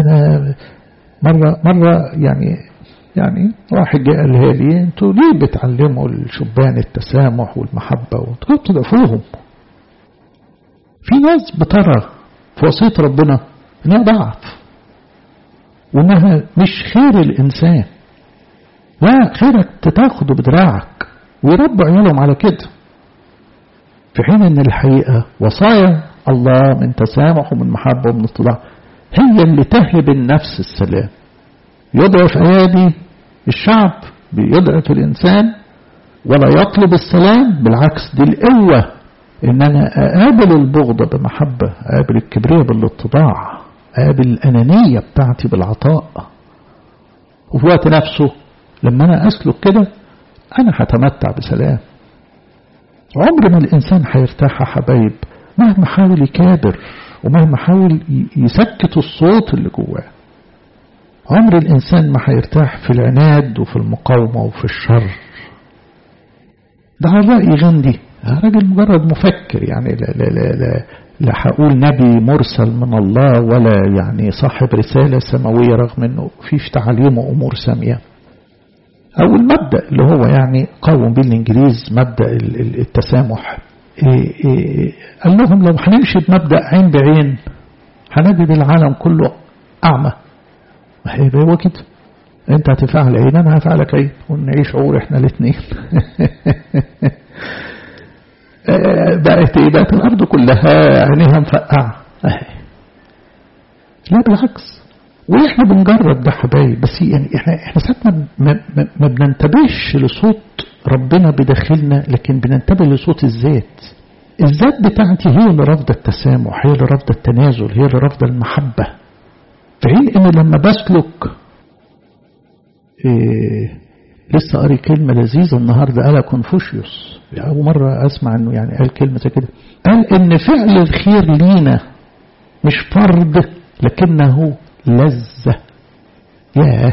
S1: مرة يعني واحد جاء قالها لي انتوا ليه بتعلموا الشبان التسامح والمحبة وانتوا بتضعفوهم؟ في ناس بترى في وصية ربنا انها ضعف وانها مش خير الانسان، لا، خيرك تتاخده بدراعك ويربوا عيالهم على كده، في حين ان الحقيقة وصايا الله من تسامح ومن محبة ومن اتضاع هي اللي تهب النفس السلام. يضعف أيادي الشعب بيضعف الإنسان ولا يطلب السلام، بالعكس دي القوة إن أنا أقابل البغضة بمحبة، أقابل الكبرياء بالاتضاع، أقابل الأنانية بتاعتي بالعطاء. وفي وقت نفسه لما أنا أسلك كده أنا هتمتع بسلام. عمر ما الإنسان هيرتاح يا حبايب مهما حاول يكابر ومهما حاول يسكت الصوت اللي جواه. عمر الإنسان ما هيرتاح في العناد وفي المقاومة وفي الشر. ده على رأي غاندي، راجل مجرد مفكر، يعني لا هقول نبي مرسل من الله ولا يعني صاحب رسالة سماوية، رغم انه في تعاليمه امور سامية. او المبدأ اللي هو يعني قوم به الانجليز مبدأ التسامح، قال لهم لو هنمشي بمبدأ عين بعين هنجد العالم كله اعمى. هو كده، انت هتفعل عين انا هفعلك عين ونعيش عور احنا الاثنين. بقت الارض كلها عينيها مفقعه. لا بالعكس، واحنا بنجرب ده حبايب، بس يعني احنا ساعتنا ما بننتبهش لصوت ربنا بداخلنا، لكن بننتبه لصوت الذات. الذات بتاعتي هي اللي رافضه التسامح، هي اللي رافضه التنازل، هي اللي رافضه المحبه. في حين ان لما بسلك لسه قاري كلمه لذيذه النهارده قالها كونفوشيوس، أول مرة أسمع أنه يعني قال كلمة زي كده، قال إن فعل الخير لينا مش فرض لكنه لذة. ياه،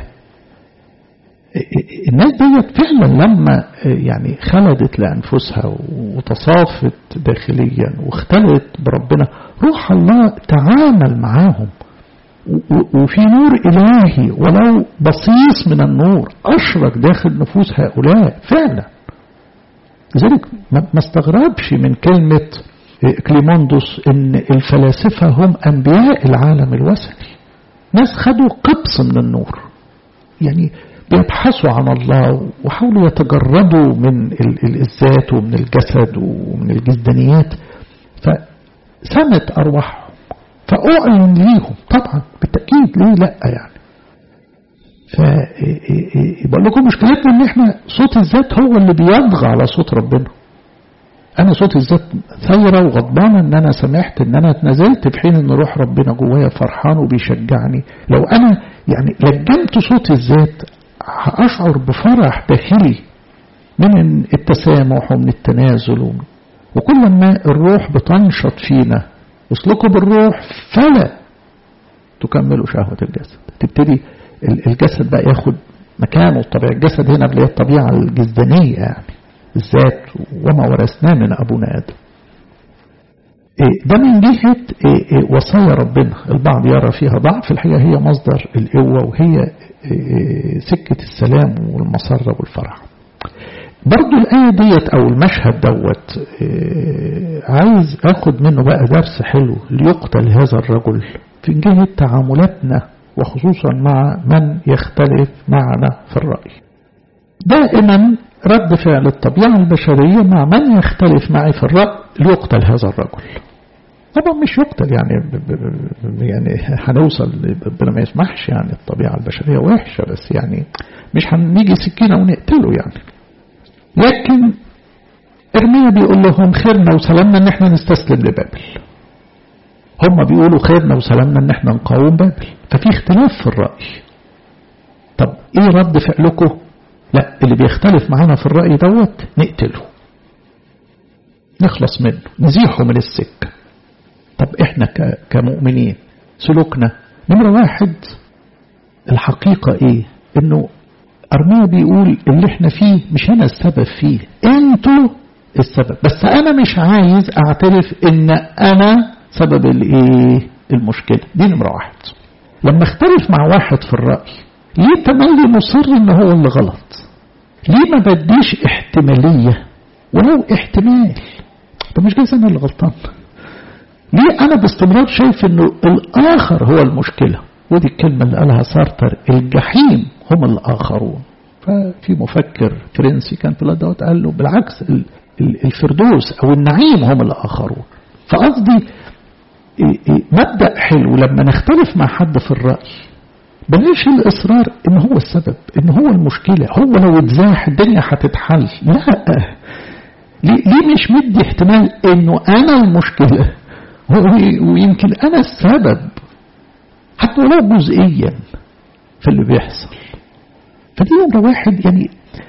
S1: الناس ديت فعلا لما يعني خلدت لأنفسها وتصافت داخليا واختلت بربنا، روح الله تعامل معاهم وفي نور إلهي ولو بصيص من النور أشرق داخل نفوس هؤلاء فعلا. لذلك ما استغربش من كلمة كليموندوس إن الفلاسفة هم أنبياء العالم الوثني، ناس خدوا قبس من النور، يعني بيبحثوا عن الله وحاولوا يتجردوا من الذات ومن الجسد ومن الجسدانيات. سمت أرواحهم، فأعلن ليهم طبعا بالتأكيد، ليه لا يعني. فبقول لكم مشكلتنا ان احنا صوت الذات هو اللي بيضغى على صوت ربنا. انا صوت الذات ثورة وغضبانة ان انا سمحت ان انا اتنزلت، في حين ان روح ربنا جوايا فرحان وبيشجعني. لو انا يعني لجمت صوت الذات هأشعر بفرح داخلي من التسامح ومن التنازل، وكل ما الروح بتنشط فينا اسلكوا بالروح فلا تكملوا شهوة الجسد. تبتدي الجسد بقى ياخد مكانه الطبيعي. الجسد هنا اللي هي الطبيعة الجسدانية يعني الذات، وما ورثناه من أبونا آدم. ده من جهة وصايا ربنا. البعض يرى فيها ضعف، الحقيقة هي مصدر القوة وهي سكة السلام والمسرة والفرح. برضو الآية ديت أو المشهد دوت عايز أخد منه بقى درس حلو ليقتل هذا الرجل في جهة تعاملاتنا، وخصوصا مع من يختلف معنا في الرأي. دائما رد فعل الطبيعة البشرية مع من يختلف معي في الرأي ليقتل هذا الرجل. طبعا مش يقتل يعني هنوصل ربنا ما يسمحش، يعني الطبيعة البشرية وحشة، بس يعني مش هنيجي سكينة ونقتله يعني. لكن إرميا بيقول لهم خيرنا وسلامنا ان احنا نستسلم لبابل، هم بيقولوا خيرنا وسلامنا ان احنا نقاوم بابل. ففي اختلاف في الرأي. طب ايه رد فعلكم؟ لا، اللي بيختلف معانا في الرأي دوت نقتله، نخلص منه، نزيحه من السكة. طب احنا كمؤمنين سلوكنا نمرة واحد الحقيقة ايه؟ انه أرميا بيقول اللي احنا فيه مش انا السبب فيه، انتوا السبب، بس انا مش عايز اعترف ان انا سبب الايه المشكلة دي. نمرة واحد لما اختلف مع واحد في الرأي ليه تملي مصر ان هو اللي غلط؟ ليه ما بديش احتمالية ولو احتمال؟ طب مش جايز انا اللي غلطان؟ ليه انا باستمرار شايف انه الاخر هو المشكلة؟ ودي الكلمة اللي قالها سارتر، الجحيم هم الاخرون. ففي مفكر فرنسي كان في دوت قال له بالعكس، الفردوس او النعيم هم الاخرون. فقصدي مبدأ حلو لما نختلف مع حد في الرأي بلاش الإصرار إن هو السبب، إن هو المشكلة، هو لو اتزاح الدنيا هتتحل. لا، ليه مش مدي احتمال إنه أنا المشكلة ويمكن أنا السبب حتى ولو جزئيا في اللي بيحصل. فدي نمرة واحد، يعني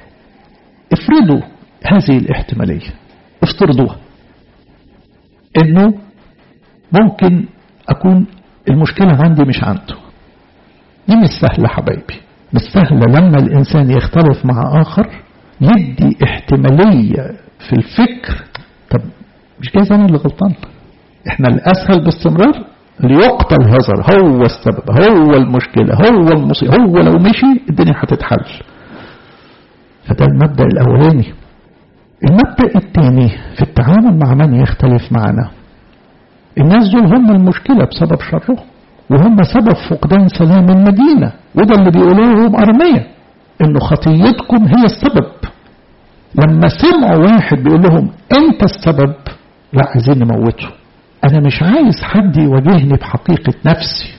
S1: افرضوا هذه الاحتمالية، افترضوها إنه ممكن أكون المشكلة عندي مش عنده. دي مش سهلة حبايبي، مش سهلة لما الإنسان يختلف مع آخر يدي احتمالية في الفكر. طب مش جايز أنا اللي غلطان؟ إحنا الأسهل باستمرار ليقتل هذا، هو السبب، هو المشكلة، هو المصيبة، هو لو مشي الدنيا هتتحل. فده المبدأ الأولاني. المبدأ الثاني في التعامل مع من يختلف معنا، الناس دول هم المشكلة بسبب شرهم، وهم سبب فقدان سلام المدينة. وده اللي بيقولوه أرميا، إنه خطيتكم هي السبب. لما سمعوا واحد بيقول لهم أنت السبب، لا عايزين نموته. أنا مش عايز حد يواجهني بحقيقة نفسي،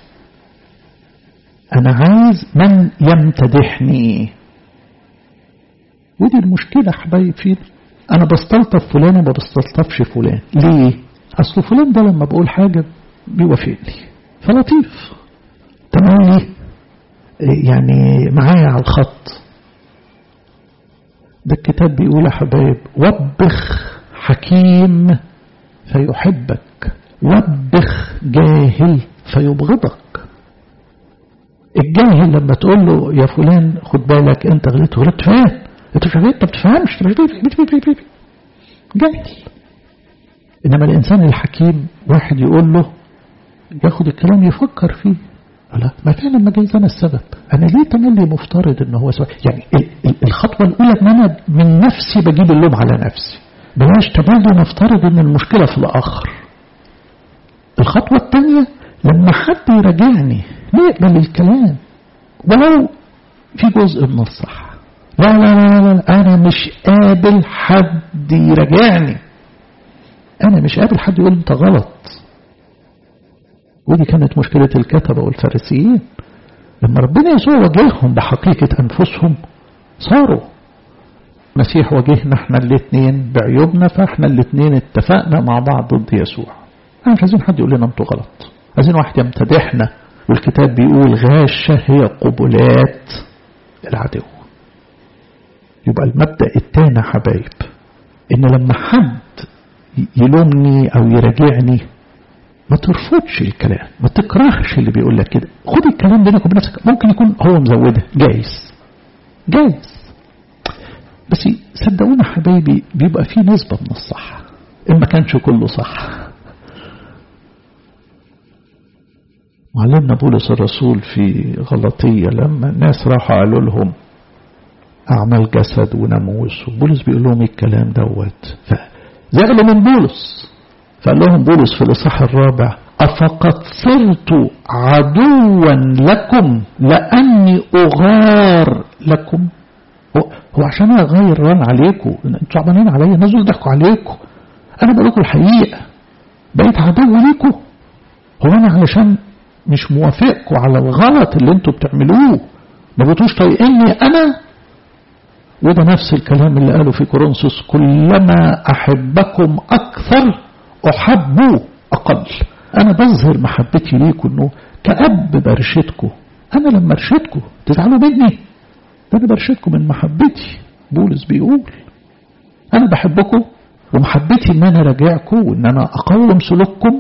S1: أنا عايز من يمتدحني. ودي المشكلة حبايب فينا. أنا بستلطف فلان وما بستلطفش فلان. ليه؟ أصل فلان ده لما بقول حاجة بيوافقني فلطيف، تمام، يعني معايا على الخط. ده الكتاب بيقول يا حبايب وبخ حكيم فيحبك، وبخ جاهل فيبغضك. الجاهل لما تقول له يا فلان خد بالك انت غلطت فين، انت مش غلطت، انت بتفهمش، جاهل. انما الانسان الحكيم واحد يقول له ياخد الكلام يفكر فيه. لا، ما فعلا ما جايز انا السبب، انا ليه تملي مفترض ان هو سبب؟ يعني الخطوه الاولى ان انا من نفسي بجيب اللوم على نفسي، بلاش تملي نفترض ان المشكله في الاخر. الخطوه الثانيه لما حد يراجعني نقبل الكلام ولو في جزء من الصح. لا لا لا لا، انا مش قابل حد يراجعني، انا مش قابل حد يقول انت غلط. ودي كانت مشكلة الكتبة والفارسيين. لما ربنا يسوع واجههم بحقيقة أنفسهم صاروا. مسيح واجهنا احنا الاثنين بعيوبنا، فاحنا الاثنين اتفقنا مع بعض ضد يسوع. احنا مش عايزين حد يقول لنا انتوا غلط، عايزين واحد يمتدحنا. والكتاب بيقول غاشة هي قبلات العدو. يبقى المبدأ الثاني حبايب ان لما حد يلومني او يراجعني ما ترفضش الكلام، ما تكرهش اللي بيقول لك كده. خد الكلام بينك وبين نفسك، ممكن يكون هو مزوده، جايز، بس صدقونا حبايبي بيبقى فيه نسبة من الصح إن ما كانش كله صح. معلمنا بولس الرسول في غلطية لما الناس راحوا قالوا لهم أعمال جسد وناموس، وبولس بيقول لهم الكلام دوت، فزعلوا من بولس. فقال لهم بولس في الإصحاح 4 أفقد صرت عدوا لكم لأني أغار لكم. هو عشان أنا غيران عليكم، انتوا صعبانين عليا، الناس دول ضحكوا عليكم، أنا بقول لكم الحقيقة بقيت عدو ليكم. هو أنا علشان مش موافقكم على الغلط اللي انتوا بتعملوه ما بقيتوش طايقيني أنا؟ وده نفس الكلام اللي قاله في كورنثوس كلما أحبكم أكثر أحبوا أقل. أنا بظهر محبتي ليكم إنه كأب برشدكم. أنا لما أرشدكم تزعلوا مني؟ أنا برشدكم من محبتي. بولس بيقول أنا بحبكم ومحبتي إن أنا راجعكم وإن أنا أقوم سلوككم.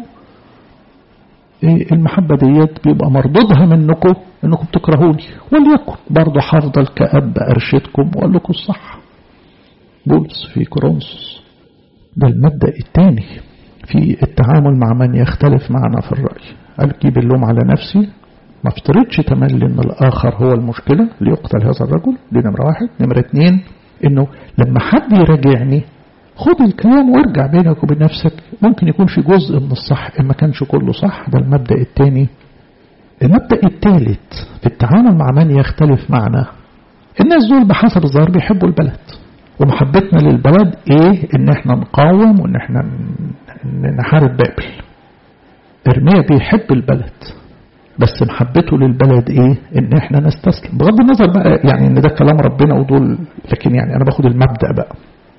S1: المحبة ديت بيبقى مردودها منكم إنكم تكرهوني، وليكن برضو حافظل كأب أرشدكم وأقول لكم الصح. بولس في كورنثوس. ده المبدأ الثاني في التعامل مع من يختلف معنا في الرأي. أجيب اللوم على نفسي، ما افترضش تملي ان الآخر هو المشكلة ليقتل هذا الرجل. دي نمرة 1. نمرة 2 انه لما حد يراجعني خد الكلام وارجع بينك وبين نفسك، ممكن يكون في جزء من الصح إن ما كانش كله صح. ده المبدأ الثاني. المبدأ الثالث في التعامل مع من يختلف معنا، الناس دول بحسب الظاهر بيحبوا البلد، ومحبتنا للبلد ايه؟ ان احنا نقاوم وان احنا نحارب بابل. إرميا بيحب البلد بس محبته للبلد ايه؟ ان احنا نستسلم، بغض النظر بقى يعني ان ده كلام ربنا ودول، لكن يعني انا باخد المبدأ بقى.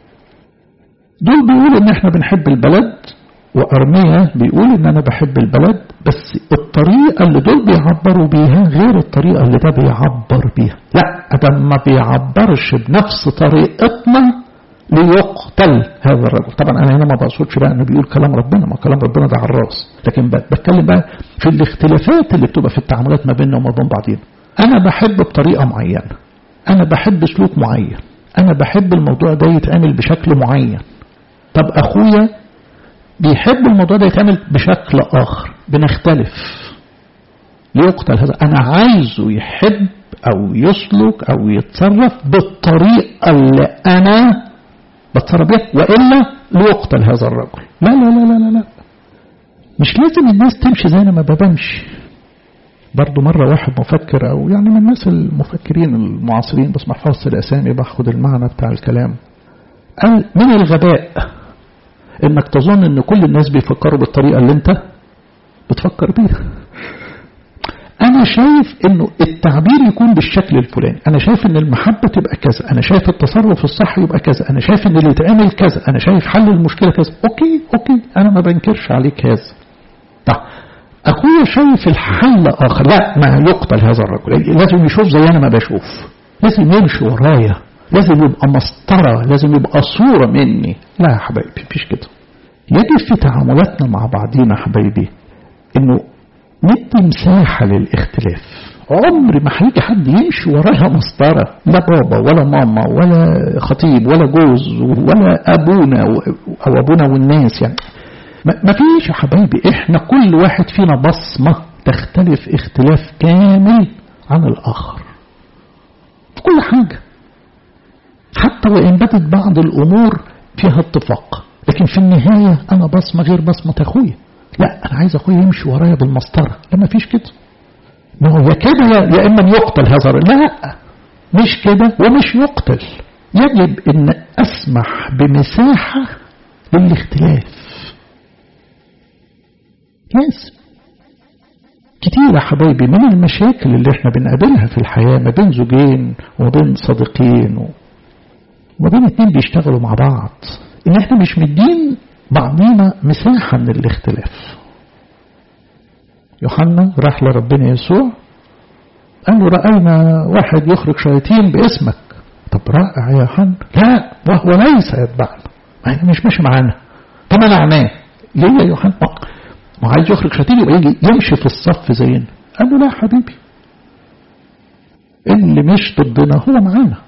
S1: دول بيقول ان احنا بنحب البلد، وأرميا بيقول ان انا بحب البلد، بس الطريقة اللي دول بيعبروا بيها غير الطريقة اللي ده بيعبر بيها. لا، ده ما بيعبرش بنفس طريقتنا ليقتل هذا الرجل. طبعا انا هنا ما بقصدش بقى انه بيقول كلام ربنا، ما كلام ربنا ده على الراس، لكن بتكلم بقى في الاختلافات اللي بتبقى في التعاملات ما بيننا وما بين بعضينا. انا بحب بطريقة معينة، انا بحب سلوك معين، انا بحب الموضوع ده يتعمل بشكل معين. طب اخويا بيحب الموضوع ده يتعمل بشكل اخر، بنختلف. ليقتل هذا، انا عايزه يحب او يسلك او يتصرف بالطريقة اللي انا بتصرف بيها، وإلا ليقتل هذا الرجل. لا لا لا لا لا، مش لازم الناس تمشي زي ما بمشي. برضو مرة واحد مفكر أو يعني من الناس المفكرين المعاصرين، بس ما احفظش الأسامي، باخد المعنى بتاع الكلام، قال من الغباء إنك تظن إن كل الناس بيفكروا بالطريقة اللي أنت بتفكر بيها. أنا شايف إنه التعبير يكون بالشكل الفلاني، أنا شايف إن المحبة تبقى كذا، أنا شايف التصرف الصح يبقى كذا، أنا شايف إن اللي يتعمل كذا، أنا شايف حل المشكلة كذا. أوكي أنا ما بنكرش عليك هذا. طيب أخويا شايف الحل آخر، لا، ما يقتل هذا الرجل، لازم يشوف زي أنا ما بشوف، لازم يمشي ورايا، لازم يبقى مسطرة، لازم يبقى صورة مني. لا يا حبايبي، مفيش كده. يجب في تعاملاتنا مع بعضينا حبايبي إنه ندي مساحة للاختلاف. عمر ما هيجي حد يمشي وراها مسطرة، لا بابا ولا ماما ولا خطيب ولا جوز ولا أبونا أو أبونا والناس، يعني ما فيش يا حبايبي. إحنا كل واحد فينا بصمة تختلف اختلاف كامل عن الآخر في كل حاجة، حتى وإن بدت بعض الأمور فيها اتفاق، لكن في النهاية أنا بصمة غير بصمة أخويا. لا، أنا عايز أخويا يمشي ورايا بالمسطرة، لا ما فيش كده. ما هو يا كده يا إما يقتل هذا. لا، مش كده ومش يقتل. يجب أن أسمح بمساحة للاختلاف. لازم كتير يا حبايبي من المشاكل اللي احنا بنقابلها في الحياة ما بين زوجين وما بين صديقين وما بين اتنين بيشتغلوا مع بعض، ان احنا مش مدين بعضينا مساحة من الاختلاف. يوحنا راح لربنا يسوع قال له رأينا واحد يخرج شياطين باسمك. طب رائع يا يوحنا. لا، وهو ليس يتبعنا، يعني مش ماشي معانا. طب انا عناه ليه يا يوحنا؟ ما عايز يخرج شياطين يبقى يجي يمشي في الصف زينا. قال له لا حبيبي، اللي مش ضدنا هو معانا.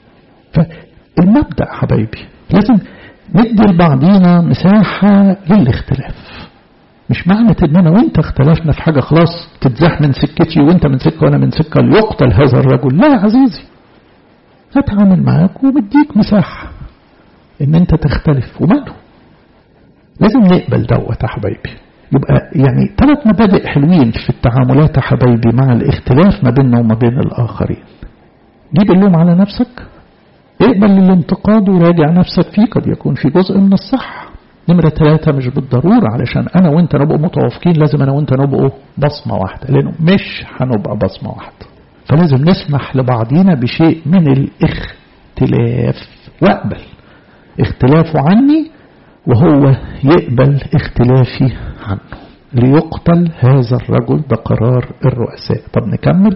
S1: فالمبدأ حبايبي لازم ندي لبعضينا مساحة للاختلاف. مش معنى ان انا وانت اختلفنا في حاجة خلاص تتزاح من سكتي وانت من سكة وانا من سكة ليقتل هذا الرجل. لا يا عزيزي، هتعامل معاك ومديك مساحة ان انت تختلف وماله. لازم نقبل دوت يا حبايبي. يبقى يعني 3 مبادئ حلوين في التعاملات يا حبايبي مع الاختلاف ما بيننا وما بين الآخرين. جيب اللوم على نفسك، اقبل الانتقاد وراجع نفسك فيه، قد يكون في جزء من الصح. نمرة 3 مش بالضرورة علشان أنا وإنت نبقى متوافقين لازم أنا وإنت نبقى بصمة واحدة، لأنه مش هنبقى بصمة واحدة. فلازم نسمح لبعضينا بشيء من الاختلاف، وأقبل اختلافه عني وهو يقبل اختلافي عنه. ليقتل هذا الرجل، ده قرار الرؤساء. طب نكمل.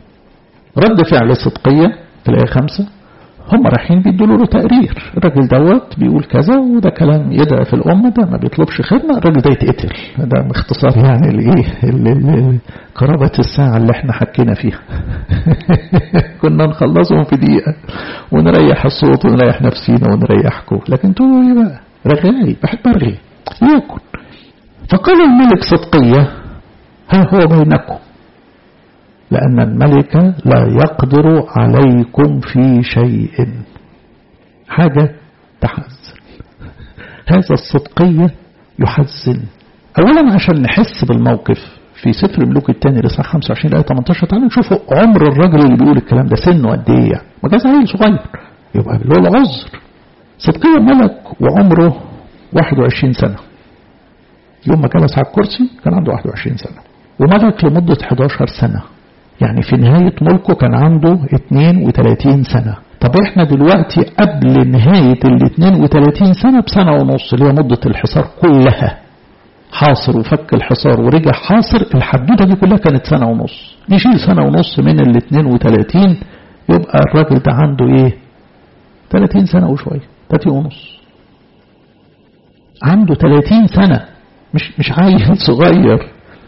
S1: رد فعل صدقية في الآية 5. هم رايحين بيدوا له تقرير، الراجل دوت بيقول كذا وده كلام يدعي في الأمة، ده ما بيطلبش خدمة، الراجل ده يتقتل. ده باختصار يعني الايه قرابة الساعة اللي احنا حكينا فيها. كنا نخلصهم في دقيقة ونريح الصوت ونريح نفسينا ونريحكم، لكن تقولوا ايه بقى؟ رغاي، بحب ارغي ياكل. فقال الملك صدقية ها هو بينكم، لأن الملك لا يقدر عليكم في شيء. حاجة تحزن. هذا الصدقية يحزن. أولا عشان نحس بالموقف، في سفر ملوك الثاني لصح 25 آية 18 تعالوا نشوفوا عمر الرجل اللي بيقول الكلام ده سنه قد ايه. ما جاز عيل صغير، يبقى له العذر. صدقية ملك وعمره 21 سنة. يوم ما جلس على الكرسي كان عنده 21 سنة، وملك لمدة 11 سنة. يعني في نهاية ملكه كان عنده 32 سنة. طب احنا دلوقتي قبل نهاية 32 سنة بسنة ونص اللي هي مدة الحصار كلها. حاصر وفك الحصار ورجع حاصر، الحدودة دي كلها كانت سنة ونص. نشيل سنة ونص من 32 يبقى الراجل ده عنده ايه؟ 30 سنة وشوية، 30 ونص. عنده 30 سنة، مش عيل صغير.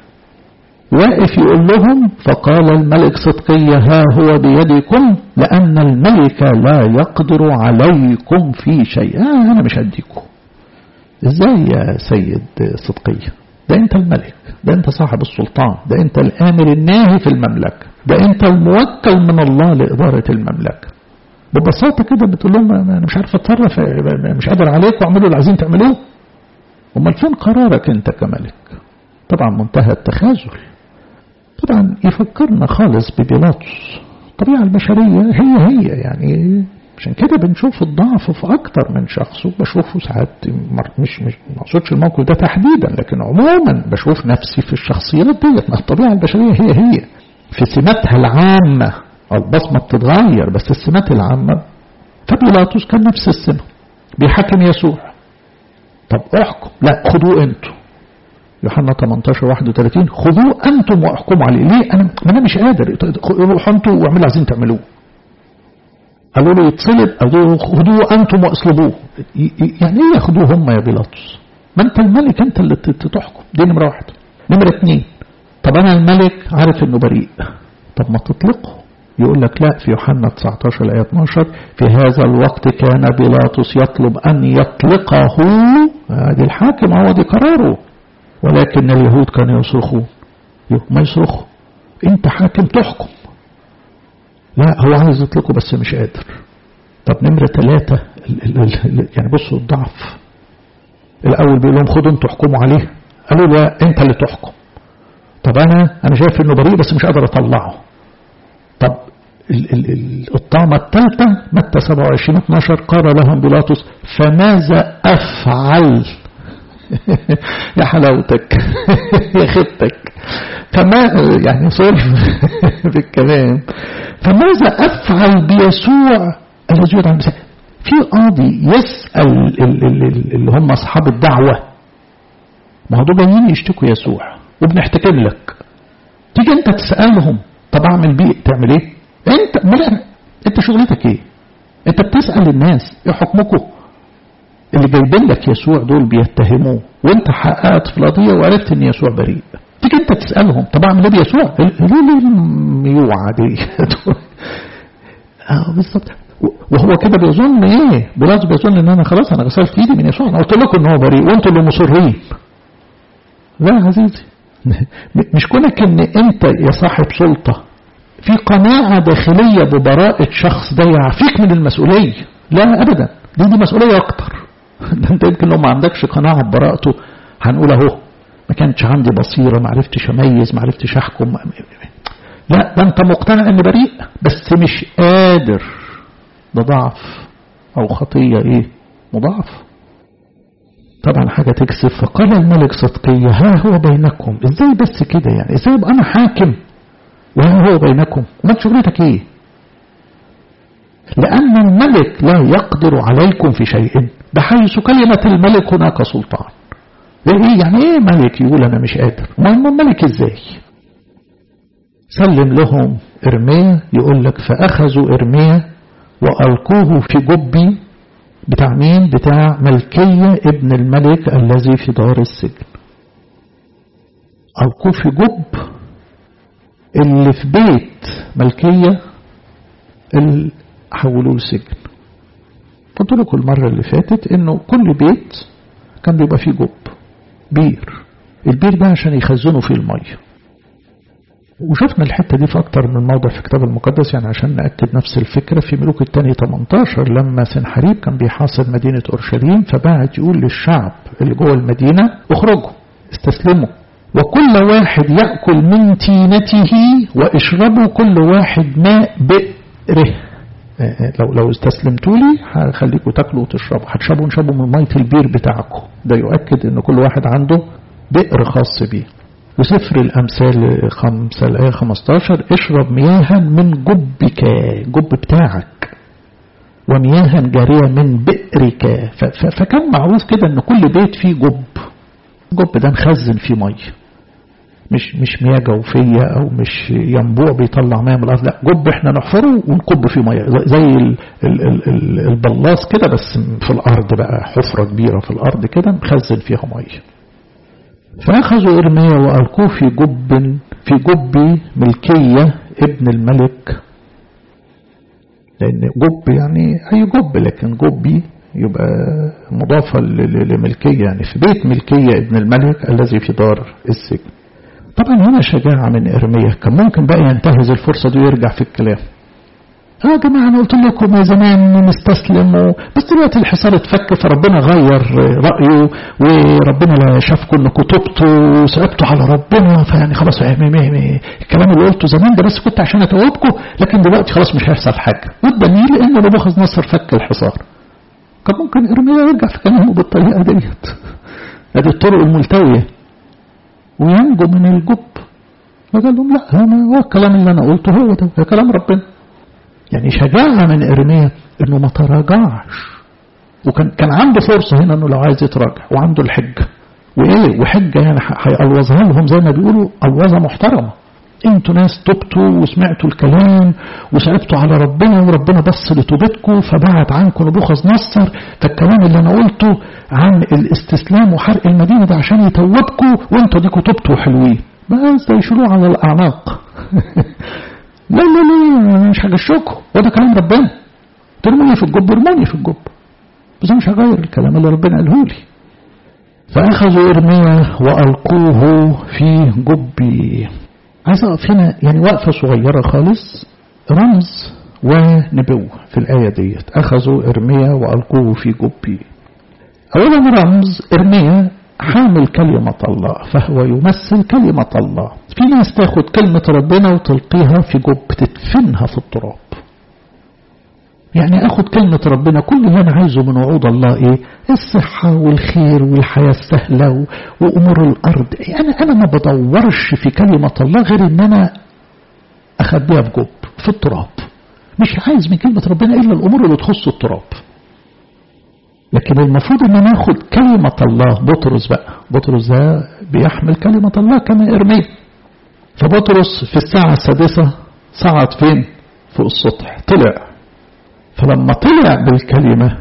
S1: واقف يقول لهم فقال الملك صدقية ها هو بيدكم، لأن الملك لا يقدر عليكم في شيء. أنا مش هديكم. إزاي يا سيد صدقية؟ ده أنت الملك، ده أنت صاحب السلطان، ده أنت الآمر الناهي في المملكة، ده أنت الموكل من الله لإدارة المملكة. ببساطة كده بتقول لهم أنا مش عارف أتصرف، مش قادر عليكم، واعملوا اللي عايزين تعملوه. أمال فين قرارك أنت كملك؟ طبعا منتهى التخاذل. طبعا يفكرنا خالص ببيلاطس. الطبيعة البشرية هي يعني، عشان كده بنشوف الضعف في أكتر من شخص. وبشوفه ساعات مش مقصودش الموقف ده تحديدا، لكن عموما بشوف نفسي في الشخصيات ديت. ما الطبيعة البشرية هي في سماتها العامة. البصمة بتتغير بس السمات العامة. فبيلاطس كان نفس السمة، بيحكم يسوع. طب احكم، لا خدوه انتوا. يوحنا 18:31 خذوه أنتم واحكموا عليه. ليه؟ أنا مش قادر. روحوا أنتوا واعملوا عايزين تعملوه. قالوا له يتصلب، قالوا له خذوه أنتم واصلبوه. يعني إيه ياخدوه هم يا بيلاطس؟ ما أنت الملك، أنت اللي تحكم. دي نمرة 1. نمرة 2 طب أنا الملك عارف إنه بريء، طب ما تطلقه. يقول لك لا، في يوحنا 19 الآية 12 في هذا الوقت كان بيلاطس يطلب أن يطلقه. دي الحاكم، هو دي قراره. ولكن اليهود كانوا يصرخون. ما يصرخوا، انت حاكم تحكم. لا، هو عايز يطلقه بس مش قادر. طب نمرة 3 يعني بصوا الضعف. الأول بيقول لهم خدوا انتوا احكموا عليه. قالوا لا، انت اللي تحكم. طب أنا شايف انه بريء بس مش قادر اطلعه. طب الطامة الثالثة متى 27:12 قال لهم بيلاطس فماذا أفعل؟ يا حلاوتك يا خبتك. فما يعني صرف بالكلام. فماذا أفعل بيسوع الذي يدعى المسيح؟ في قاضي يسأل اللي هم أصحاب الدعوة، ما هو دول جايين يشتكوا يسوع وبنحتكم لك، تيجي أنت تسألهم طب أعمل بيه تعمل إيه؟ أنت شغلتك إيه؟ أنت بتسأل الناس إيه حكمكم؟ اللي جايبين لك يسوع دول بيتهموه وأنت حققت في القضية وعرفت إن يسوع بريء، تيجي أنت تسألهم طب أعمل إيه بيسوع؟ ليه الميوعة دي؟ بالظبط. وهو كده بيظن ايه؟ بلاد بيظن ان انا خلاص انا غسلت ايدي من يسوع، انا قلت لكم ان هو بريء وانتوا اللي مصرين. لا يا عزيزي، مش كونك ان انت يا صاحب سلطة في قناعة داخلية ببراءة شخص ده يعفيك من المسؤولية، لا ابدا، دي مسؤولية اكتر. ده انت يمكن لو ما عندكش قناعة ببراءته هنقول اهو ما كانتش عندي بصيرة، ما عرفتش اميز، ما عرفتش احكم. لا، ده انت مقتنع ان بريء بس مش قادر، ده ضعف او خطية ايه مضاعف. طبعا حاجة تكسب. فقال الملك صدقية ها هو بينكم. ازاي بس كده يعني؟ ازاي يبقى انا حاكم وها هو بينكم وما شغلتك ايه؟ لان الملك لا يقدر عليكم في شيء بحيث كلمة الملك هناك سلطان. ايه يعني ايه ملك يقول انا مش قادر؟ ما الملك ازاي؟ سلم لهم إرميا، يقول لك فأخذوا إرميا وألقوه في جبي بتاع مين؟ بتاع ملكية ابن الملك الذي في دار السجن. ألقوه في جب اللي في بيت ملكية اللي حولوه لسجن. قلت لكم المرة اللي فاتت انه كل بيت كان بيبقى فيه جب، بير. البير ده عشان يخزنوا فيه المية. وشفنا الحتة دي في أكتر من موضع في الكتاب المقدس، يعني عشان نأكد نفس الفكرة. في ملوك الثاني 18 لما سنحريب كان بيحاصر مدينة أورشليم، فبعت يقول للشعب اللي جوه المدينة اخرجوا استسلموا وكل واحد يأكل من تينته واشربوا كل واحد ماء بئره. لو استسلمتوا لي هخليكم تاكلوا وتشربوا، هتشربوا نشربوا من مية البير بتاعكم. ده يؤكد ان كل واحد عنده بئر خاص بيه. وسفر الأمثال 5 الآية 15 اشرب مياها من جبك، جب بتاعك، ومياها جارية من بئرك. فكان معروف كده ان كل بيت فيه جب ده نخزن فيه مية، مش مياه جوفية او مش ينبوع بيطلع مياه من الارض، لا، جب احنا نحفره ونكب فيه مية زي البلاص كده بس في الارض بقى، حفرة كبيرة في الارض كده نخزن فيها مية. فأخذوا إرميا وألقوه في جب ملكية ابن الملك. لأن جب يعني أي جب، لكن جبي يبقى مضافة لملكية، يعني في بيت ملكية ابن الملك الذي في دار السجن. طبعا هنا شجاعة من إرميا، كان ممكن بقى ينتهز الفرصة دي ويرجع في الكلام. يا جماعة أنا قلت لكم يا زمان نستسلم، بس دلوقتي الحصار اتفك فربنا غير رأيه، وربنا لا شافكم انكم تبتوا وسأبتوا على ربنا، فيعني خلاص الكلام اللي قلته زمان ده بس كنت عشان اتوبكم، لكن دلوقتي خلاص مش هيحصل حاجة. والدليل ان نبوخذ نصر فك الحصار. كان ممكن إرميا يرجع في كلامه بالطريقة ديت، هذه الطرق الملتوية، وينجو من الجب. فقال لهم لا، هو الكلام اللي انا قلته هو ده كلام ربنا. يعني شجاعة من إرميا إنه ما تراجعش، وكان عنده فرصة هنا إنه لو عايز يتراجع، وعنده الحجة وحجة يعني هيقلوظها لهم زي ما بيقولوا قلوظة محترمة. انتوا ناس تبتوا وسمعتوا الكلام وسألتوا على ربنا، وربنا بص لتوبتكم فبعد عنكم نبوخذ نصر، فالكلام اللي أنا قلته عن الاستسلام وحرق المدينة ده عشان يتوبكم، وانتوا ديكوا تبتوا حلوين، بس ده يشيلوه على الأعناق. لا مش هجشكوا، وده كلام ربنا. ترموني في الجب، ارموني في الجب، بس مش هغير الكلام اللي ربنا قاله لي. فأخذوا إرميا وألقوه في جبي. عايز أقف هنا يعني وقفة صغيرة خالص، رمز ونبوة في الآية ديت. أخذوا إرميا وألقوه في جبي. أولا رمز إرميا حامل كلمة الله، فهو يمثل كلمة الله. في ناس تاخد كلمة ربنا وتلقيها في جب، تدفنها في التراب. يعني اخد كلمة ربنا كل اللي انا عايزه من وعود الله ايه؟ الصحة والخير والحياة السهلة وامور الارض. انا ما بدورش في كلمة الله غير ان انا اخبيها في جب في التراب. مش عايز من كلمة ربنا الا الامور اللي تخص التراب. لكن المفروض ان انا اخد كلمة الله. بطرس ده بيحمل كلمة الله كما ارميا. فبطرس في الساعة السادسة صعد فين؟ فوق السطح طلع. فلما طلع بالكلمة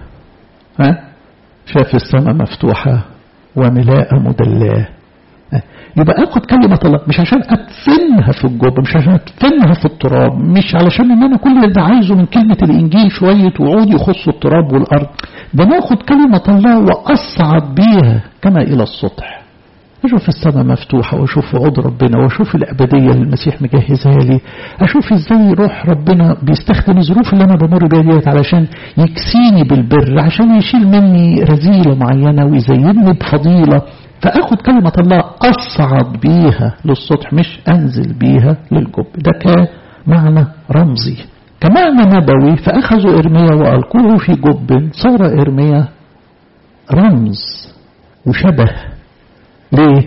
S1: شاف السماء مفتوحة وملاءة مدلاه. يبقى اخد كلمة الله مش عشان ادفنها في الجب، مش عشان ادفنها في التراب، مش علشان ان انا كل اللي عايزه من كلمة الانجيل شوية وعود يخص التراب والارض. ده ناخد كلمة الله واصعد بيها كما الى السطح. اشوف السماء مفتوحة واشوف وعود ربنا واشوف الابدية اللي المسيح مجهزها لي. اشوف ازاي روح ربنا بيستخدم الظروف اللي انا بمر بيها ديت علشان يكسيني بالبر، عشان يشيل مني رذيلة معينة ويزينني بفضيلة. فاخد كلمة الله اصعد بيها للسطح مش انزل بيها للجب. ده كمعنى رمزي. كمعنى نبوي فاخذوا ارميا والقوه في جب. صار ارميا رمز وشبه ليه؟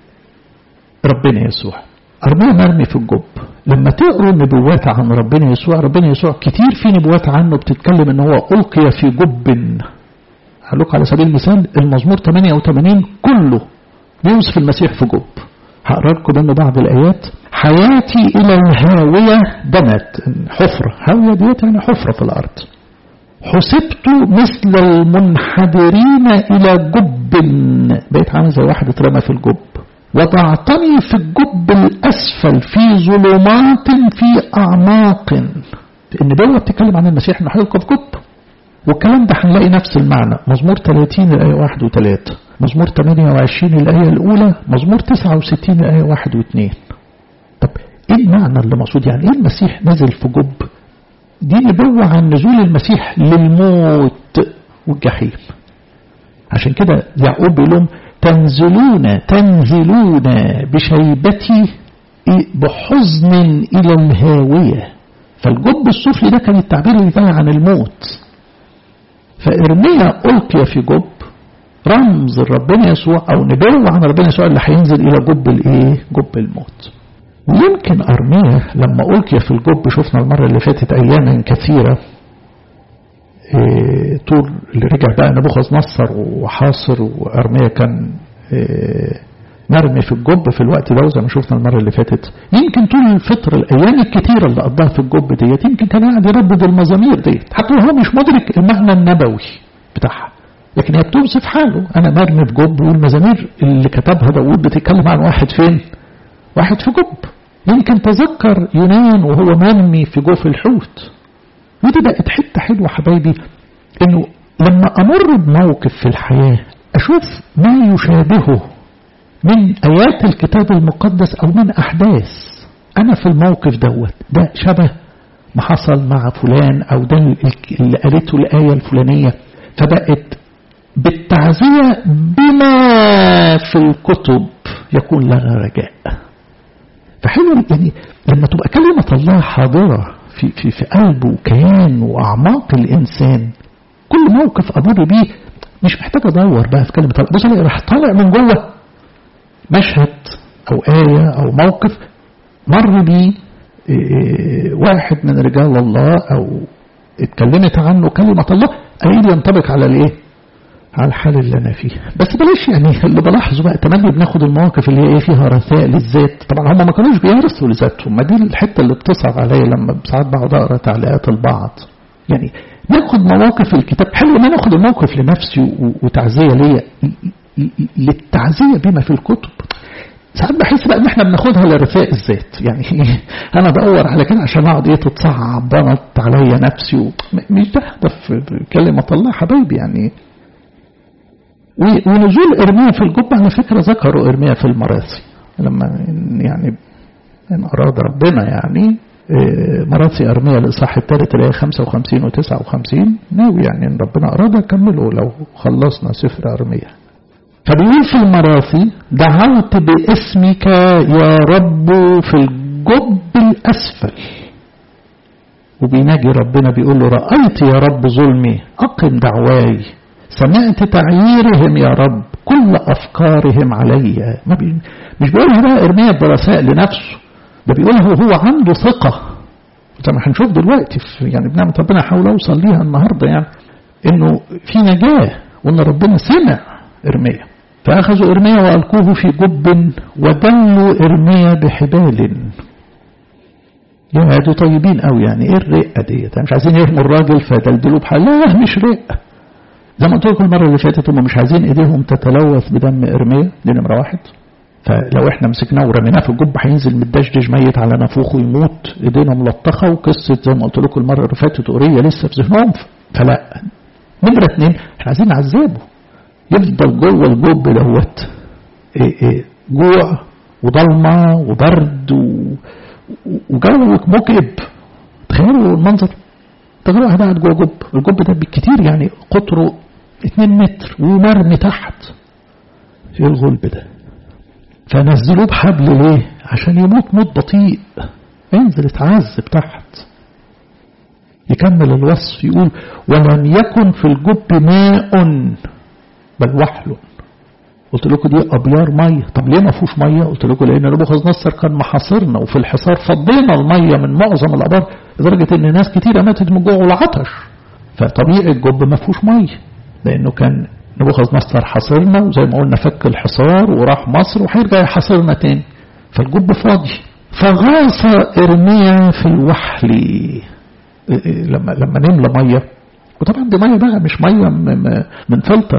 S1: ربنا يسوع. ارميا مرمي في الجب. لما تقروا النبوات عن ربنا يسوع كتير في نبوات عنه بتتكلم ان هو القي في جب. هقولك على سبيل المثال المزمور 88 كله بيوصف المسيح في جب. هقرأ لكم منه بعض الآيات. حياتي إلى الهاوية دنت. حفرة، هاوية ديت يعني حفرة في الأرض. حسبت مثل المنحدرين إلى جب. بقيت عامل زي واحد اترمى في الجب. وضعتني في الجب الأسفل في ظلمات في أعماق. النبوة بتتكلم عن المسيح إنه هيلقى في جب. والكلام ده هنلاقي نفس المعنى. مزمور 30 الآية 1 و3، مزمور 28 الآية الأولى، مزمور 69 الآية 1 و2. طب إيه المعنى اللي مقصود؟ يعني إيه المسيح نزل في جب؟ دي نبوة عن نزول المسيح للموت والجحيم. عشان كده يعقوب بيقول لهم تنزلون بشيبتي بحزن إلى الهاوية. فالجب السفلي ده كان التعبير اللي كان عن الموت. فإرميا ألقي في جب رمز ربنا يسوع أو نبوة عن ربنا يسوع اللي هينزل إلى جب الإيه؟ جب الموت. ويمكن أرميا لما ألقي في الجب شفنا المرة اللي فاتت أياما كثيرة طول اللي رجع بقى نبوخذ نصر وحاصر وأرميا كان مرمي في الجب في الوقت ده زي ما شفنا المرة اللي فاتت. يمكن طول الفترة الأيام الكثيرة اللي قضاها في الجب ديت يمكن كان قاعد يردد المزامير ديت حتى هو مش مدرك المعنى النبوي بتاعها، لكن هي بتوصف حاله. أنا مرمي في جب، والمزامير اللي كتبها داود بتتكلم عن واحد فين؟ واحد في جب. يمكن تذكر يونان وهو مرمي في جوف الحوت. ودي بقت حتة حلوة حبايبي، إنه لما أمر بموقف في الحياة أشوف ما يشابهه من آيات الكتاب المقدس أو من أحداث أنا في الموقف ده شبه ما حصل مع فلان أو ده اللي قالته الآية الفلانية. فبقت بالتعزية بما في الكتب يكون لنا رجاء. فحلو يعني لما تبقى كلمة الله حاضرة في قلبه وكيان وأعماق الإنسان، كل موقف أمر بيه مش محتاج أدور بقى في كلمة الله. بص أنا راح طالع من جوه مشهد أو آية أو موقف مر بيه واحد من رجال الله أو اتكلمت عنه كلمة الله، أريد ينطبق على الإيه؟ على الحال اللي أنا فيه. بس بلاش يعني اللي بلاحظه بقى تملي بناخد المواقف اللي هي فيها رثاء للذات. طبعا هم ما كانوش بيرثوا لذاتهم، ما دي الحتة اللي بتصعب عليا لما ساعات بقعد أقرأ تعليقات البعض. يعني ناخد مواقف الكتاب حلو ان انا اخد الموقف لنفسي وتعزية ليا للتعزية بما في الكتب. ساعات بحس بقى ان احنا بناخدها لرثاء الذات، يعني انا بدور على كده عشان اقعد تتصعب ضغط عليا نفسي مش ده هدف كلمة الله حبايبي. يعني ونزول ارميا في الجب على فكرة ذكروا ارميا في المراثي لما يعني ان اراد ربنا يعني مراسي أرميا الإصحاح الثالث اللي هي 55 و59 ناوي يعني إن ربنا أراد أكمله لو خلصنا سفر أرميا. فبيقول في المراثي دعوت باسمك يا رب في الجب الأسفل وبيناجي ربنا بيقول له رأيت يا رب ظلمي أقم دعواي، سمعت تعييرهم يا رب كل أفكارهم علي. مش بيقولها بقى إرميا برثاء لنفسه، ده بيقولها هو عنده ثقة زي ما هنشوف دلوقتي يعني بنعمة ربنا حاول أوصل ليها النهاردة، يعني إنه في نجاة وإن ربنا سمع إرميا. فأخذوا إرميا وألقوه في جب ودلوا إرميا بحبال. يا دول طيبين قوي، يعني إيه الرقة ديت؟ مش عايزين يرموا الراجل فدلدلوه بحال، لا مش رقة. زي ما قلت لكم المرة اللي فاتت هم مش عايزين إيديهم تتلوث بدم إرميا، دي نمرة واحد. فلو احنا مسكناه ورميناه في الجب هينزل متدشدش ميت على نافوخه يموت، ايدينا ملطخه، وقصه زي ما قلت لكم المره اللي فاتت اوريه لسه في ذهنهم. فلا. نمره 2 احنا عايزين نعذبه، يفضل جوه الجب دوت جوع وضلمه وبرد وجو مكئب. تخيلوا المنظر، تخيلوا واحد قاعد جوه جب، الجب ده بالكتير يعني قطره 2 متر ومرمي تحت في الغلب ده. فنزلوه بحبل ليه؟ عشان يموت موت بطيء، ينزل يتعذب تحت. يكمل الوصف يقول ولم يكن في الجب ماء بل وحل. قلت لكم دي أبيار مية. طب ليه ما فيهوش مية؟ قلت لكم لأن نبوخذ كان محاصرنا، وفي الحصار فضينا المية من معظم الأبار لدرجة إن ناس كتيرة ماتت من جوع والعطش. فطبيعي الجب ما فيهوش مية، لأنه كان نبوخذ حاصرنا، وزي ما قلنا فك الحصار وراح مصر وهيرجع يحاصرنا تاني، فالجب فاضي. فغاص إرميا في الوحل. لما نملى مية، وطبعا دي مية بقى مش مية من فلتر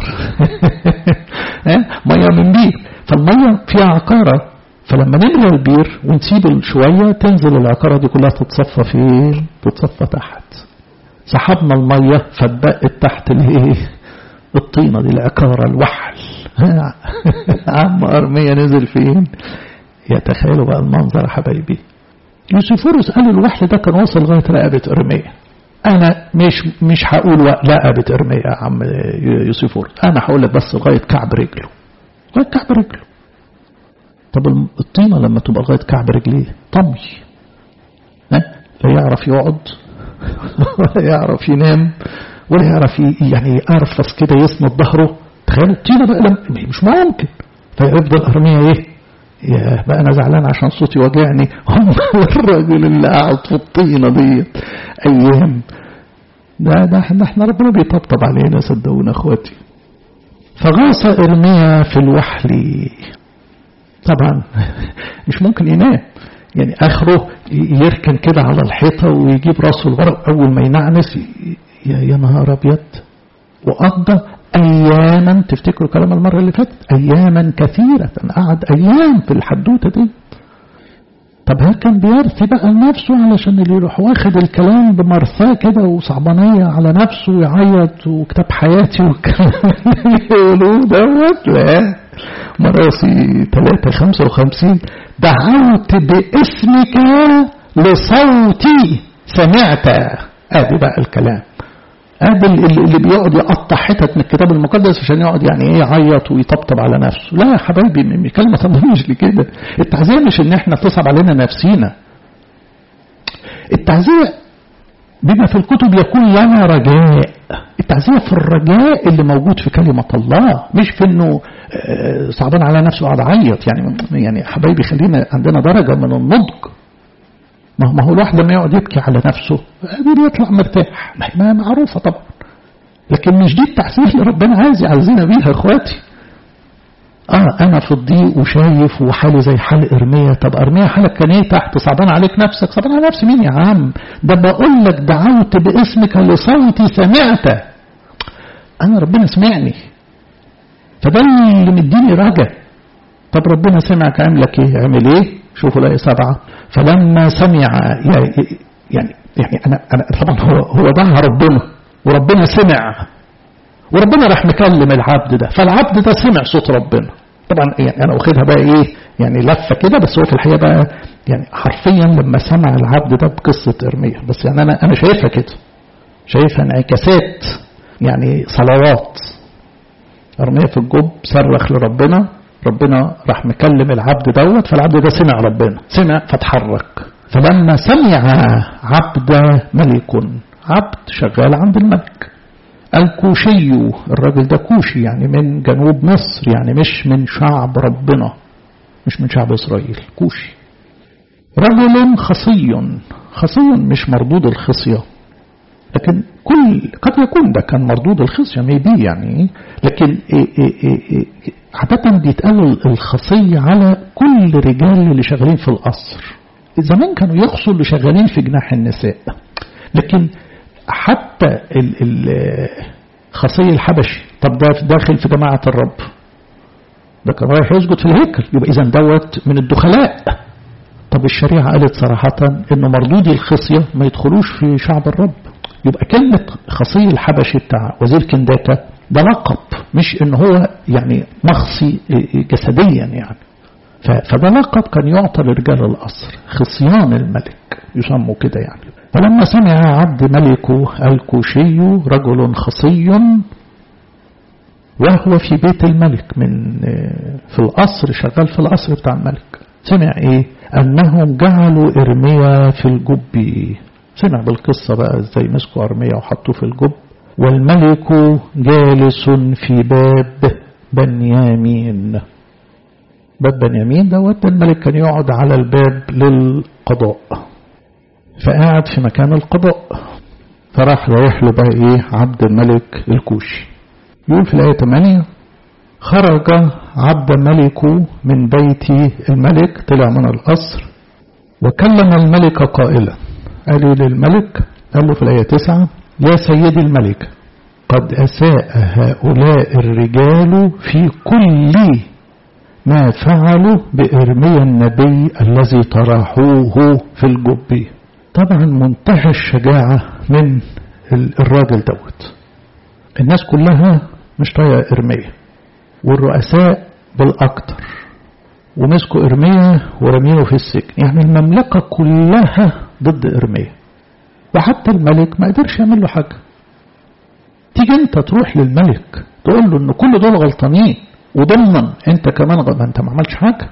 S1: مية من بير، فالمية فيها عقارة، فلما نملى البير ونسيب شوية تنزل العقارة دي كلها تتصفى فين؟ تتصفى تحت. سحبنا المية فاتبقت تحت الايه؟ الطينة دي، العقارة، الوحل. عم أرميا نزل فين؟ يتخيلوا بقى المنظر يا حبايبي. يوسفورس قال الوحل ده كان واصل لغاية رقبة إرميا. أنا مش هقول رقبة إرميا يا عم يوسفورس، أنا هقول لك بس لغاية كعب رجله، لغاية كعب رجله. طب الطينة لما تبقى لغاية كعب رجليه طمي، لا يعرف يقعد ولا يعرف ينام ولا يعرف يعني أرفس كده يسند ظهره. تخيلوا الطينة بقى مش ممكن. فيفضل أرميا إيه؟ يا بقى أنا زعلان عشان صوتي وجعني. هم الراجل اللي قاعد في الطينة دي أيام ده احنا ربنا بيطبطب علينا صدقونا أخواتي. فغاص إرميا في الوحل. طبعا مش ممكن ينام، يعني آخره يركن كده على الحيطة ويجيب راسه الورق أول ما ينعنس يا نهار أبيض. وقضى أياما، تفتكروا كلام المرة اللي فاتت، أياما كثيرة، قعد أيام في الحدوتة دي. طب هل كان بيرثي بقى لنفسه علشان اللي يروح واخد الكلام بمرثاه كده وصعبانية على نفسه ويعيط وكتاب حياتي والكلام اللي يقولوه دوت؟ لا. مراسي 3:55 دعوت باسمك لصوتي سمعت. ادي بقى الكلام، ادي اللي بيقعد يقطع حتت من الكتاب المقدس عشان يقعد يعني ايه يعيط ويطبطب على نفسه. لا يا حبايبي، كلمه تنضمش لكده. التعزيه مش ان احنا تصعب علينا نفسينا، التعزيه بما في الكتب يكون لنا رجاء. التعزيه في الرجاء اللي موجود في كلمه الله، مش في انه صعبان على نفسه وقعد عيط. يعني حبايبي خلينا عندنا درجه من النضج. ما هو الواحد لما يقعد يبكي على نفسه بيطلع مرتاح، ما معروفة طبعا، لكن مش دي التعزية اللي ربنا عايز يعزينا بيها اخواتي. انا في الضيق وشايف وحالي زي حال ارميا. طب ارميا حالك كان ايه تحت؟ صعبان عليك نفسك؟ صعبان على نفسي مين يا عم؟ ده بقول لك دعوت باسمك لصوتي سمعت. انا ربنا سمعني، فده اللي مديني رجا. طب ربنا سمعك عمل لك ايه؟ عمل ايه؟ شوفوا الآية 7. فلما سمع يعني أنا طبعا هو دعا ربنا وربنا سمع، وربنا راح مكلم العبد ده، فالعبد ده سمع صوت ربنا. طبعا يعني أنا أخذها بقى إيه يعني لفة كده، بس هو في الحقيقة بقى يعني حرفيا لما سمع العبد ده بقصة إرميا. بس يعني أنا شايفها كده، شايفها انعكاسات يعني صلوات. إرميا في الجب صرخ لربنا، ربنا راح مكلم العبد دوت، فالعبد ده سمع ربنا، سمع فتحرك. فلما سمع عبد ملك، عبد شغال عند الملك، الكوشي، الراجل ده كوشي يعني من جنوب مصر، يعني مش من شعب ربنا، مش من شعب إسرائيل، كوشي. رجل خصي، خصي مش مردود الخصية، لكن قد يكون ده كان مردود الخصية ميبي يعني، لكن عادة بيتقال الخصي على كل رجال اللي شغالين في القصر. زمان كانوا يخصوا اللي شغالين في جناح النساء، لكن حتى الخصي الحبشي، طب ده داخل في جماعة الرب، ده كان رايح يسجد في الهيكل، يبقى إذن دوت من الدخلاء. طب الشريعة قالت صراحة إنه مردودي الخصية ما يدخلوش في شعب الرب، يبقى كلمة خصي الحبشي بتاع وزير كنداكا ده لقب، مش إن هو يعني مخصي جسديا يعني، فده لقب كان يعطى لرجال القصر، خصيان الملك يسموا كده يعني. فلما سمع عبد ملك الكوشي رجل خصي وهو في بيت الملك، من في القصر، شغال في القصر بتاع الملك، سمع ايه؟ انهم جعلوا ارميا في الجب. سمع بالقصة بقى ازاي مسكوا ارميا وحطوه في الجب، والملك جالس في باب بنيامين. باب بنيامين دوت الملك كان يقعد على الباب للقضاء، فقعد في مكان القضاء، فراح رايح له بقى ايه؟ عبد الملك الكوشي. يقول في الآية 8: خرج عبد الملك من بيت الملك، طلع من القصر، وكلم الملك قائلا، قال للملك، قال له في الآية 9: يا سيدي الملك، قد أساء هؤلاء الرجال في كل ما فعلوا بإرميا النبي الذي طرحوه في الجب. طبعا منتهى الشجاعة من الراجل دوت. الناس كلها مش طايقة إرميا، والرؤساء بالأكتر، ومسكوا إرميا ورميه في السجن، يعني المملكة كلها ضد إرميا، وحتى الملك ما قدرش يعمل له حاجة. تيجي انت تروح للملك تقول له ان كل دول غلطانين، وضمن انت كمان انت ما عملش حاجة.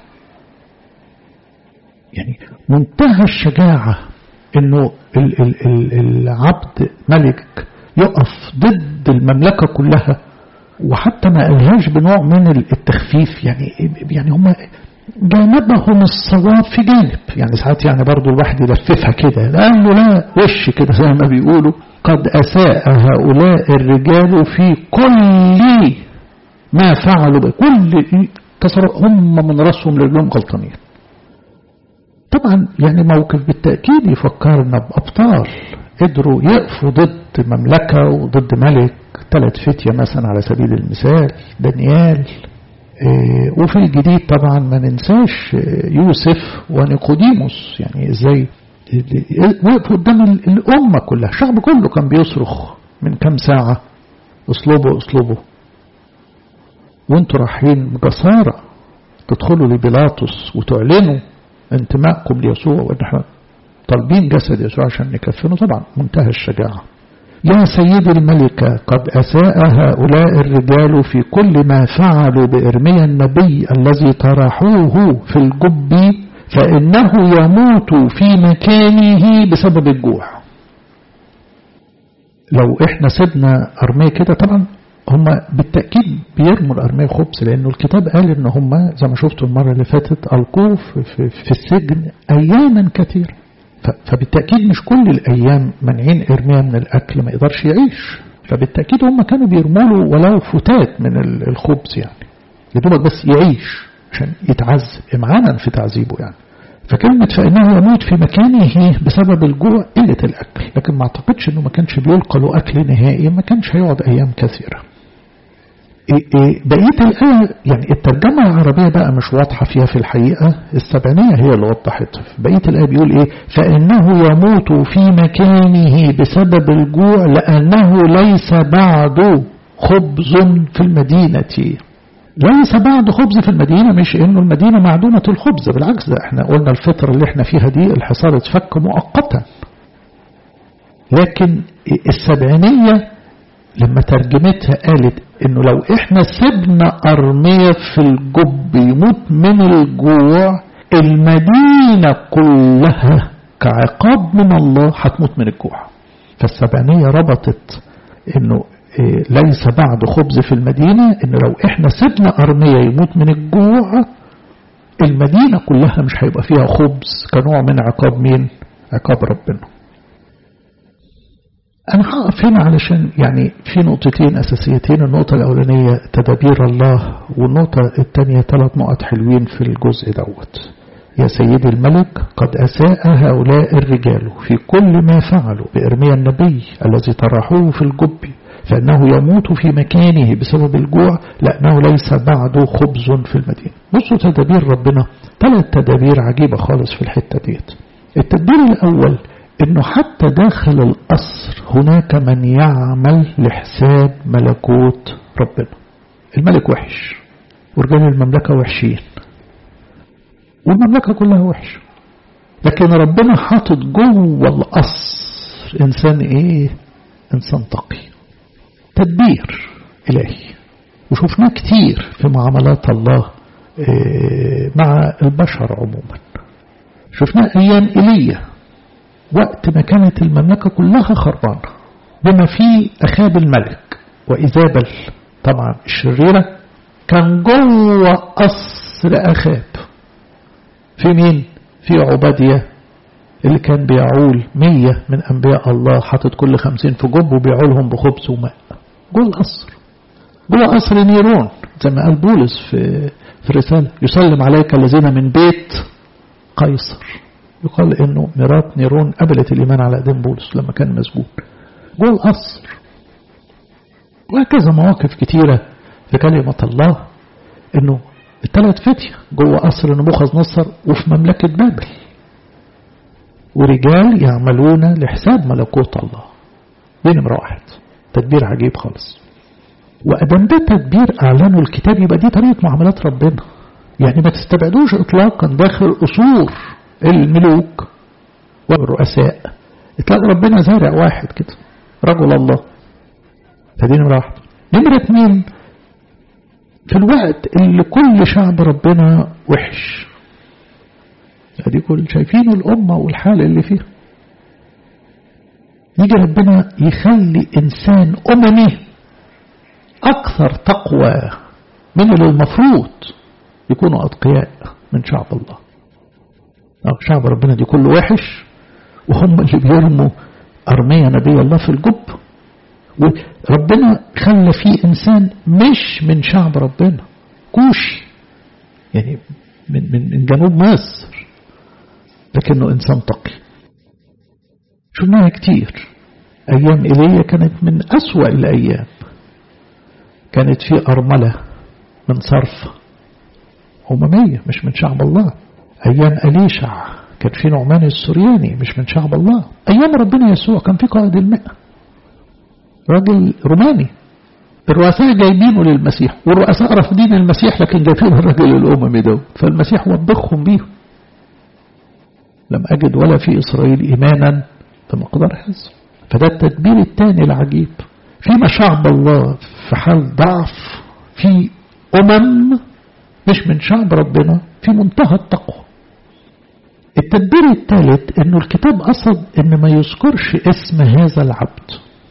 S1: يعني منتهى الشجاعة انه العبد ملك يقف ضد المملكة كلها، وحتى ما قالهاش بنوع من التخفيف، يعني هم جانبهم الصواب في جانب، يعني ساعات يعني برضو الواحد يلففها كده، قال له لا وش كده زي ما بيقولوا، قد أساء هؤلاء الرجال في كل ما فعلوا، بكل كسر هم من رأسهم لرجلهم غلطانين. طبعا يعني موقف بالتأكيد يفكرنا بأبطال قدروا يقفوا ضد مملكة وضد ملك، 3 فتية مثلا على سبيل المثال، دانيال. وفي الجديد طبعا ما ننساش يوسف ونيقوديموس، يعني ازاي وقفوا قدام الأمة كلها، الشعب كله كان بيصرخ من كام ساعة اصلبوا اصلبوا، وانتوا رايحين بجسارة تدخلوا لبيلاطس وتعلنوا انتمائكم ليسوع وان احنا طالبين جسد يسوع عشان نكفنه. طبعا منتهى الشجاعة. يا سيدي الملك، قد أساء هؤلاء الرجال في كل ما فعلوا بإرميا النبي الذي طرحوه في الجب، فإنه يموت في مكانه بسبب الجوع. لو احنا سيبنا أرميا كده، طبعا هم بالتأكيد بيرموا الأرمية خبز، لأنه الكتاب قال إن هم زي ما شفتوا المرة اللي فاتت ألقوه في السجن أياما كثير، فبالتأكيد مش كل الأيام منعين إرميا من الأكل ما يقدرش يعيش، فبالتأكيد هم كانوا بيرموا له ولو فتات من الخبز، يعني يدوبك بس يعيش عشان يتعذب إمعانا في تعذيبه يعني. فكلمة فإنه يموت في مكانه بسبب الجوع قلة الأكل، لكن ما اعتقدش إنه ما كانش بيلقى له أكل نهائي، ما كانش هيقعد أيام كثيرة. بقية الآية يعني الترجمة العربية بقى مش واضحة فيها في الحقيقة، السبعينية هي اللي وضحتها. بقية الآية بيقول إيه؟ فإنه يموت في مكانه بسبب الجوع لأنه ليس بعد خبز في المدينة. ليس بعد خبز في المدينة، مش إنه المدينة معدومة الخبز، بالعكس ده احنا قلنا الفترة اللي احنا فيها دي الحصار اتفك مؤقتا. لكن السبعينية لما ترجمتها قالت إنه لو احنا سبنا أرميا في الجب يموت من الجوع، المدينة كلها كعقاب من الله هتموت من الجوع. فالسبعينية ربطت انه ليس بعد خبز في المدينة، ان لو احنا سيبنا أرميا يموت من الجوع المدينة كلها مش هيبقى فيها خبز، كنوع من عقاب مين؟ عقاب ربنا. أنا هقف هنا علشان يعني في نقطتين أساسيتين. النقطة الأولانية تدابير الله، والنقطة الثانية 3 نقط حلوين في الجزء دوت. يا سيدي الملك قد أساء هؤلاء الرجال في كل ما فعلوا بإرميا النبي الذي طرحوه في الجب، فإنه يموت في مكانه بسبب الجوع لأنه ليس بعده خبز في المدينة. بصوا تدابير ربنا، 3 تدابير عجيبة خالص في الحتة ديت. التدبير الأول إنه حتى داخل القصر هناك من يعمل لحساب ملكوت ربنا. الملك وحش ورجال المملكة وحشين والمملكة كلها وحش، لكن ربنا حاطط جوه القصر إنسان إيه؟ إنسان تقي. تدبير إلهي، وشوفناه كتير في معاملات الله مع البشر عموما. شفناه أيام إيليا وقت ما كانت المملكة كلها خربانة بما فيه أخاب الملك وإيزابل طبعا الشريرة، كان جوه قصر أخاب في مين؟ في عبادية اللي كان بيعول 100 من أنبياء الله، حاطط كل 50 في جب وبيعولهم بخبز وماء جوه القصر. جوه قصر نيرون زي ما قال بولس في الرسالة، يسلم عليك الذين من بيت قيصر. يقال انه مرات نيرون قبلت الايمان على ايدين بولس لما كان مسجون جوه القصر. وهكذا مواقف كتيرة في كلمة الله، انه ال3 فتية جوه قصر نبوخذ نصر وفي مملكة بابل، ورجال يعملون لحساب ملكوت الله. دي نمرة 1، تدبير عجيب خالص. وأدام ده تدبير أعلنه الكتاب يبقى دي طريقة معاملات ربنا. يعني ما تستبعدوش إطلاقا داخل أصول الملوك والرؤساء تلاقي ربنا زارع واحد كده رجل الله. فدي نمرة 1. نمرة 2، في الوقت اللي كل شعب ربنا وحش، ادي كل شايفين الأمة والحالة اللي فيها، يجي ربنا يخلي إنسان أممي أكثر تقوى من اللي المفروض يكونوا أتقياء من شعب الله. شعب ربنا دي كله وحش، وهم اللي بيرموا أرميا نبي الله في الجب، وربنا خلى فيه إنسان مش من شعب ربنا، كوشي يعني من جنوب مصر، لكنه إنسان تقي. شفناها كتير. أيام إيليا كانت من أسوأ الأيام، كانت في أرملة من صرف أممية مش من شعب الله. أيام أليشع كان في نعمان السورياني مش من شعب الله. أيام ربنا يسوع كان في قائد 100 راجل روماني، الرؤساء جايبينه للمسيح والرؤساء رافضين المسيح، لكن جايبين الرجل الأممي ده، فالمسيح وبخهم بيه. لم أجد ولا في إسرائيل إيمانا بمقدار هذا. فده التدبير الثاني العجيب. فيما شعب الله في حال ضعف، في أمم مش من شعب ربنا في منتهى التقوى. التدبير الثالث انه الكتاب قصد ان ما يذكرش اسم هذا العبد،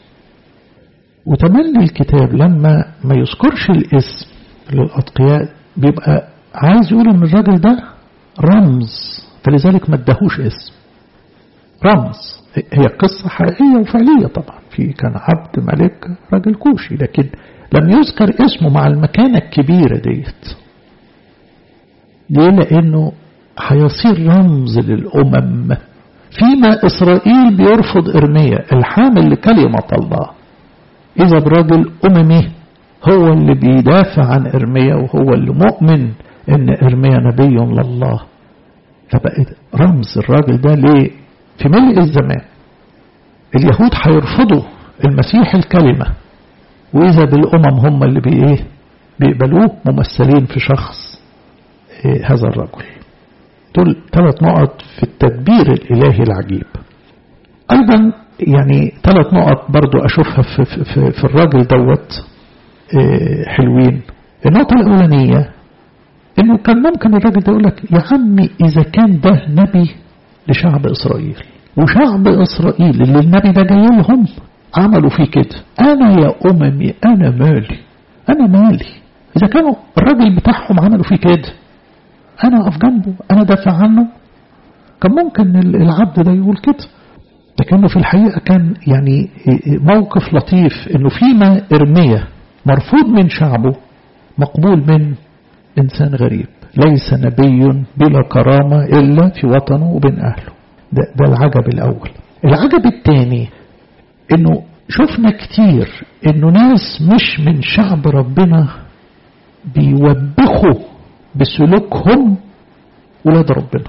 S1: وتملي الكتاب لما ما يذكرش الاسم للأتقياء بيبقى عايز يقول ان الراجل ده رمز، فلذلك ما اداهوش اسم. رمز، هي قصة حقيقية وفعلية طبعا، في كان عبد ملك راجل كوشي، لكن لم يذكر اسمه مع المكانة الكبيرة ديت. ليه؟ لأنه هيصير رمز للأمم. فيما إسرائيل بيرفض إرميا الحامل لكلمة الله، إذا براجل أممي هو اللي بيدافع عن إرميا، وهو اللي مؤمن إن إرميا نبي لله. فبقى رمز الراجل ده ليه؟ في ملء الزمان اليهود هيرفضوا المسيح الكلمة، وإذا بالأمم هم اللي بيقبلوه ممثلين في شخص هذا الرجل. دول 3 نقط في التدبير الإلهي العجيب. أيضا يعني 3 نقط برضو أشوفها في الراجل دوت حلوين. النقطة الأولانية إنه كان ممكن الراجل ده يقول لك يا عمي إذا كان ده نبي لشعب إسرائيل، وشعب إسرائيل اللي النبي ده جاي لهم عملوا فيه كده. أنا يا أممي أنا مالي إذا كانوا الراجل بتاعهم عملوا فيه كده، أنا أقف جنبه، أنا دافع عنه. كان ممكن العبد ده يقول كده، لكنه في الحقيقة كان يعني موقف لطيف، إنه فيما إرميا مرفوض من شعبه مقبول من إنسان غريب. ليس نبي بلا كرامة إلا في وطنه وبين أهله. ده العجب الأول. العجب الثاني إنه شفنا كتير إنه ناس مش من شعب ربنا بيوبخوا بسلوكهم ولاد ربنا.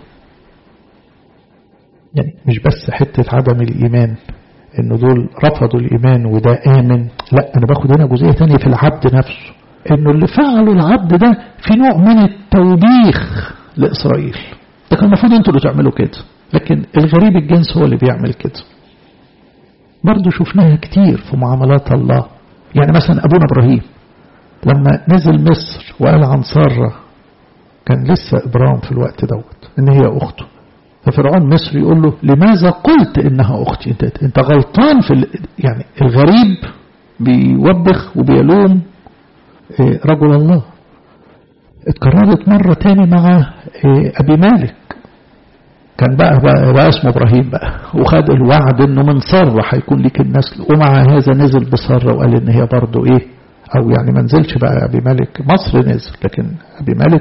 S1: يعني مش بس حتة عدم الإيمان إنه دول رفضوا الإيمان وده آمن، لا، أنا باخد هنا جزئية تانية في العبد نفسه، إنه اللي فعله العبد ده في نوع من التوبيخ لإسرائيل. ده كان المفروض أنتوا اللي تعملوا كده، لكن الغريب الجنس هو اللي بيعمل كده. برضو شفناها كتير في معاملات الله. يعني مثلا أبونا إبراهيم لما نزل مصر وقال عن سارة، كان لسه إبراهيم في الوقت دوت إن هي أخته، ففرعون مصر يقول له لماذا قلت إنها أختي؟ أنت غلطان في يعني الغريب بيوبخ وبيلوم رجل الله. اتكررت مرة تاني مع أبي مالك، كان بقى اسمه إبراهيم بقى، وخد الوعد إنه من سارة هيكون لك النسل، ومع هذا نزل بسارة وقال إن هي برضو أو يعني ما نزلش بقى أبي مالك مصر نزل، لكن أبي مالك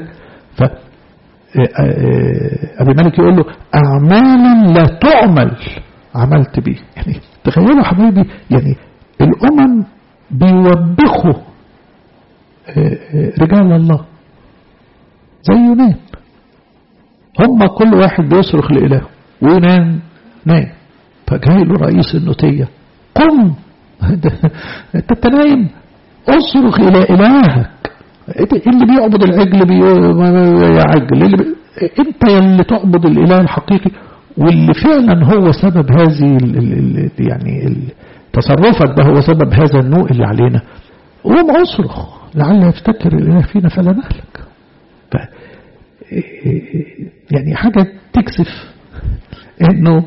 S1: أبي مالك يقول له أعمالا لا تعمل عملت بيه. يعني تخيلوا حبايبي، يعني الأمم بيوبخوا رجال الله زي يونان. هم كل واحد بيصرخ لإله، ويونان نايم، فجاي له رئيس النوتية، قم انت نايم، اصرخ إلى إلهك. اللي بيعبد العجل يعجل، انت اللي تعبد الإله الحقيقي، واللي فعلا هو سبب هذه يعني تصرفك ده هو سبب هذا النوء اللي علينا. قوم اصرخ لعل يفتكر الإله فينا فلا نهلك. يعني حاجة تكسف انه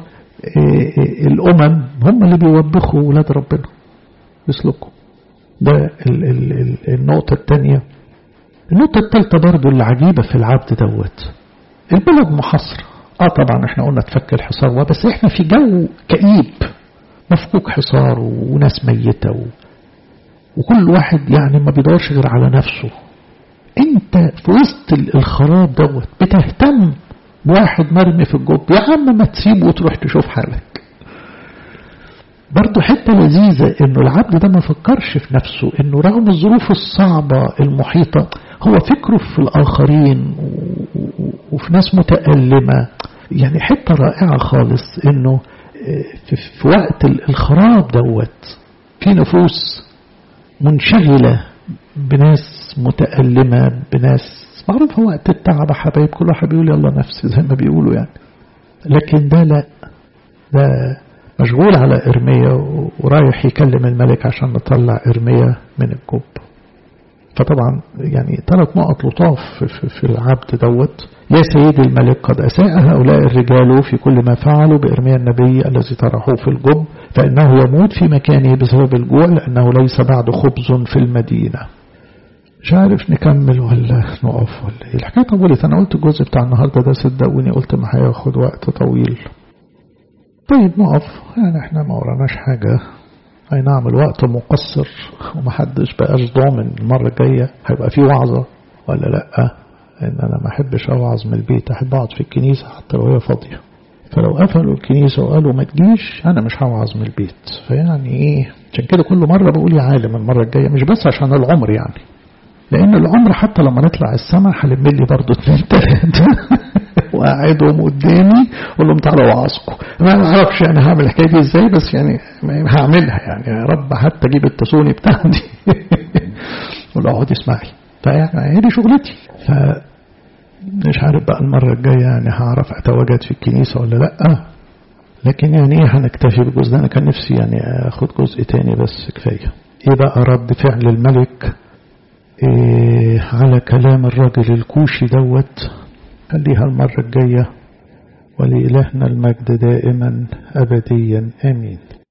S1: الامم هم اللي بيوبخوا ولاد ربنا يسلكوا. ده النقطة الثانية. النقطة الثالثة برضو اللي عجيبة في العبد دوت، البلد محاصرة. طبعا احنا قلنا تفك الحصار، بس احنا في جو كئيب، مفكوك حصار وناس ميتة وكل واحد يعني ما بيدورش غير على نفسه. انت في وسط الخراب دوت بتهتم بواحد مرمي في الجب، يا عم ما تسيبه وتروح تشوف حالك. برضو حتة لذيذة انه العبد ده ما فكرش في نفسه، انه رغم الظروف الصعبة المحيطة هو فكره في الآخرين وفي ناس متألمة. يعني حتة رائعة خالص انه في وقت الخراب دوت في نفوس منشغلة بناس متألمة، بناس معروف وقت التعب حبايب كل واحد بيقول يلا نفسي زي ما بيقولوا يعني. لكن ده لا، ده مشغول على إرميا ورايح يكلم الملك عشان نطلع إرميا من الجب. فطبعا يعني 3 نقط لطاف في العبد دوت. يا سيدي الملك قد أساء هؤلاء الرجال في كل ما فعلوا بإرميا النبي الذي طرحوه في الجب، فإنه يموت في مكانه بسبب الجوع، لأنه ليس بعد خبز في المدينة. مش عارف نكمل ولا نقف ولا ايه الحكاية. طولت، أنا قلت الجزء بتاع النهاردة ده صدقوني قلت ما هياخد وقت طويل. طيب نقف، يعني احنا ما وراناش حاجة. اي نعم الوقت مقصر ومحدش بقاش ضامن المرة الجاية هيبقى فيه وعظة ولا لأ، لأن أنا ما أحبش أوعظ من البيت، أحب أقعد في الكنيسة حتى لو هي فاضية. فلو قفلوا الكنيسة وقالوا ما تجيش أنا مش هوعظ من البيت. فيعني إيه، عشان كده كل مرة بقول يا عالم المرة الجاية، مش بس عشان العمر يعني، لأن العمر حتى لما نطلع السماء هلم لي برضه 2 3 وقاعدهم قدامي اقول لهم تعالوا وعظكم. ما اعرفش يعني هعمل الحكايه دي ازاي، بس يعني هعملها يعني يا رب حتى اجيب التسوني بتاعتي ولا اقعد اسمعي. فيعني هي دي شغلتي. فمش عارف بقى المره الجايه يعني هعرف اتواجد في الكنيسه ولا لا، لكن يعني ايه هنكتفي بالجزء ده. انا كان نفسي يعني اخد جزء تاني بس كفايه. ايه بقى رد فعل الملك على كلام الراجل الكوشي دوت؟ خليها المرة الجاية ولإلهنا المجد دائما أبديا آمين.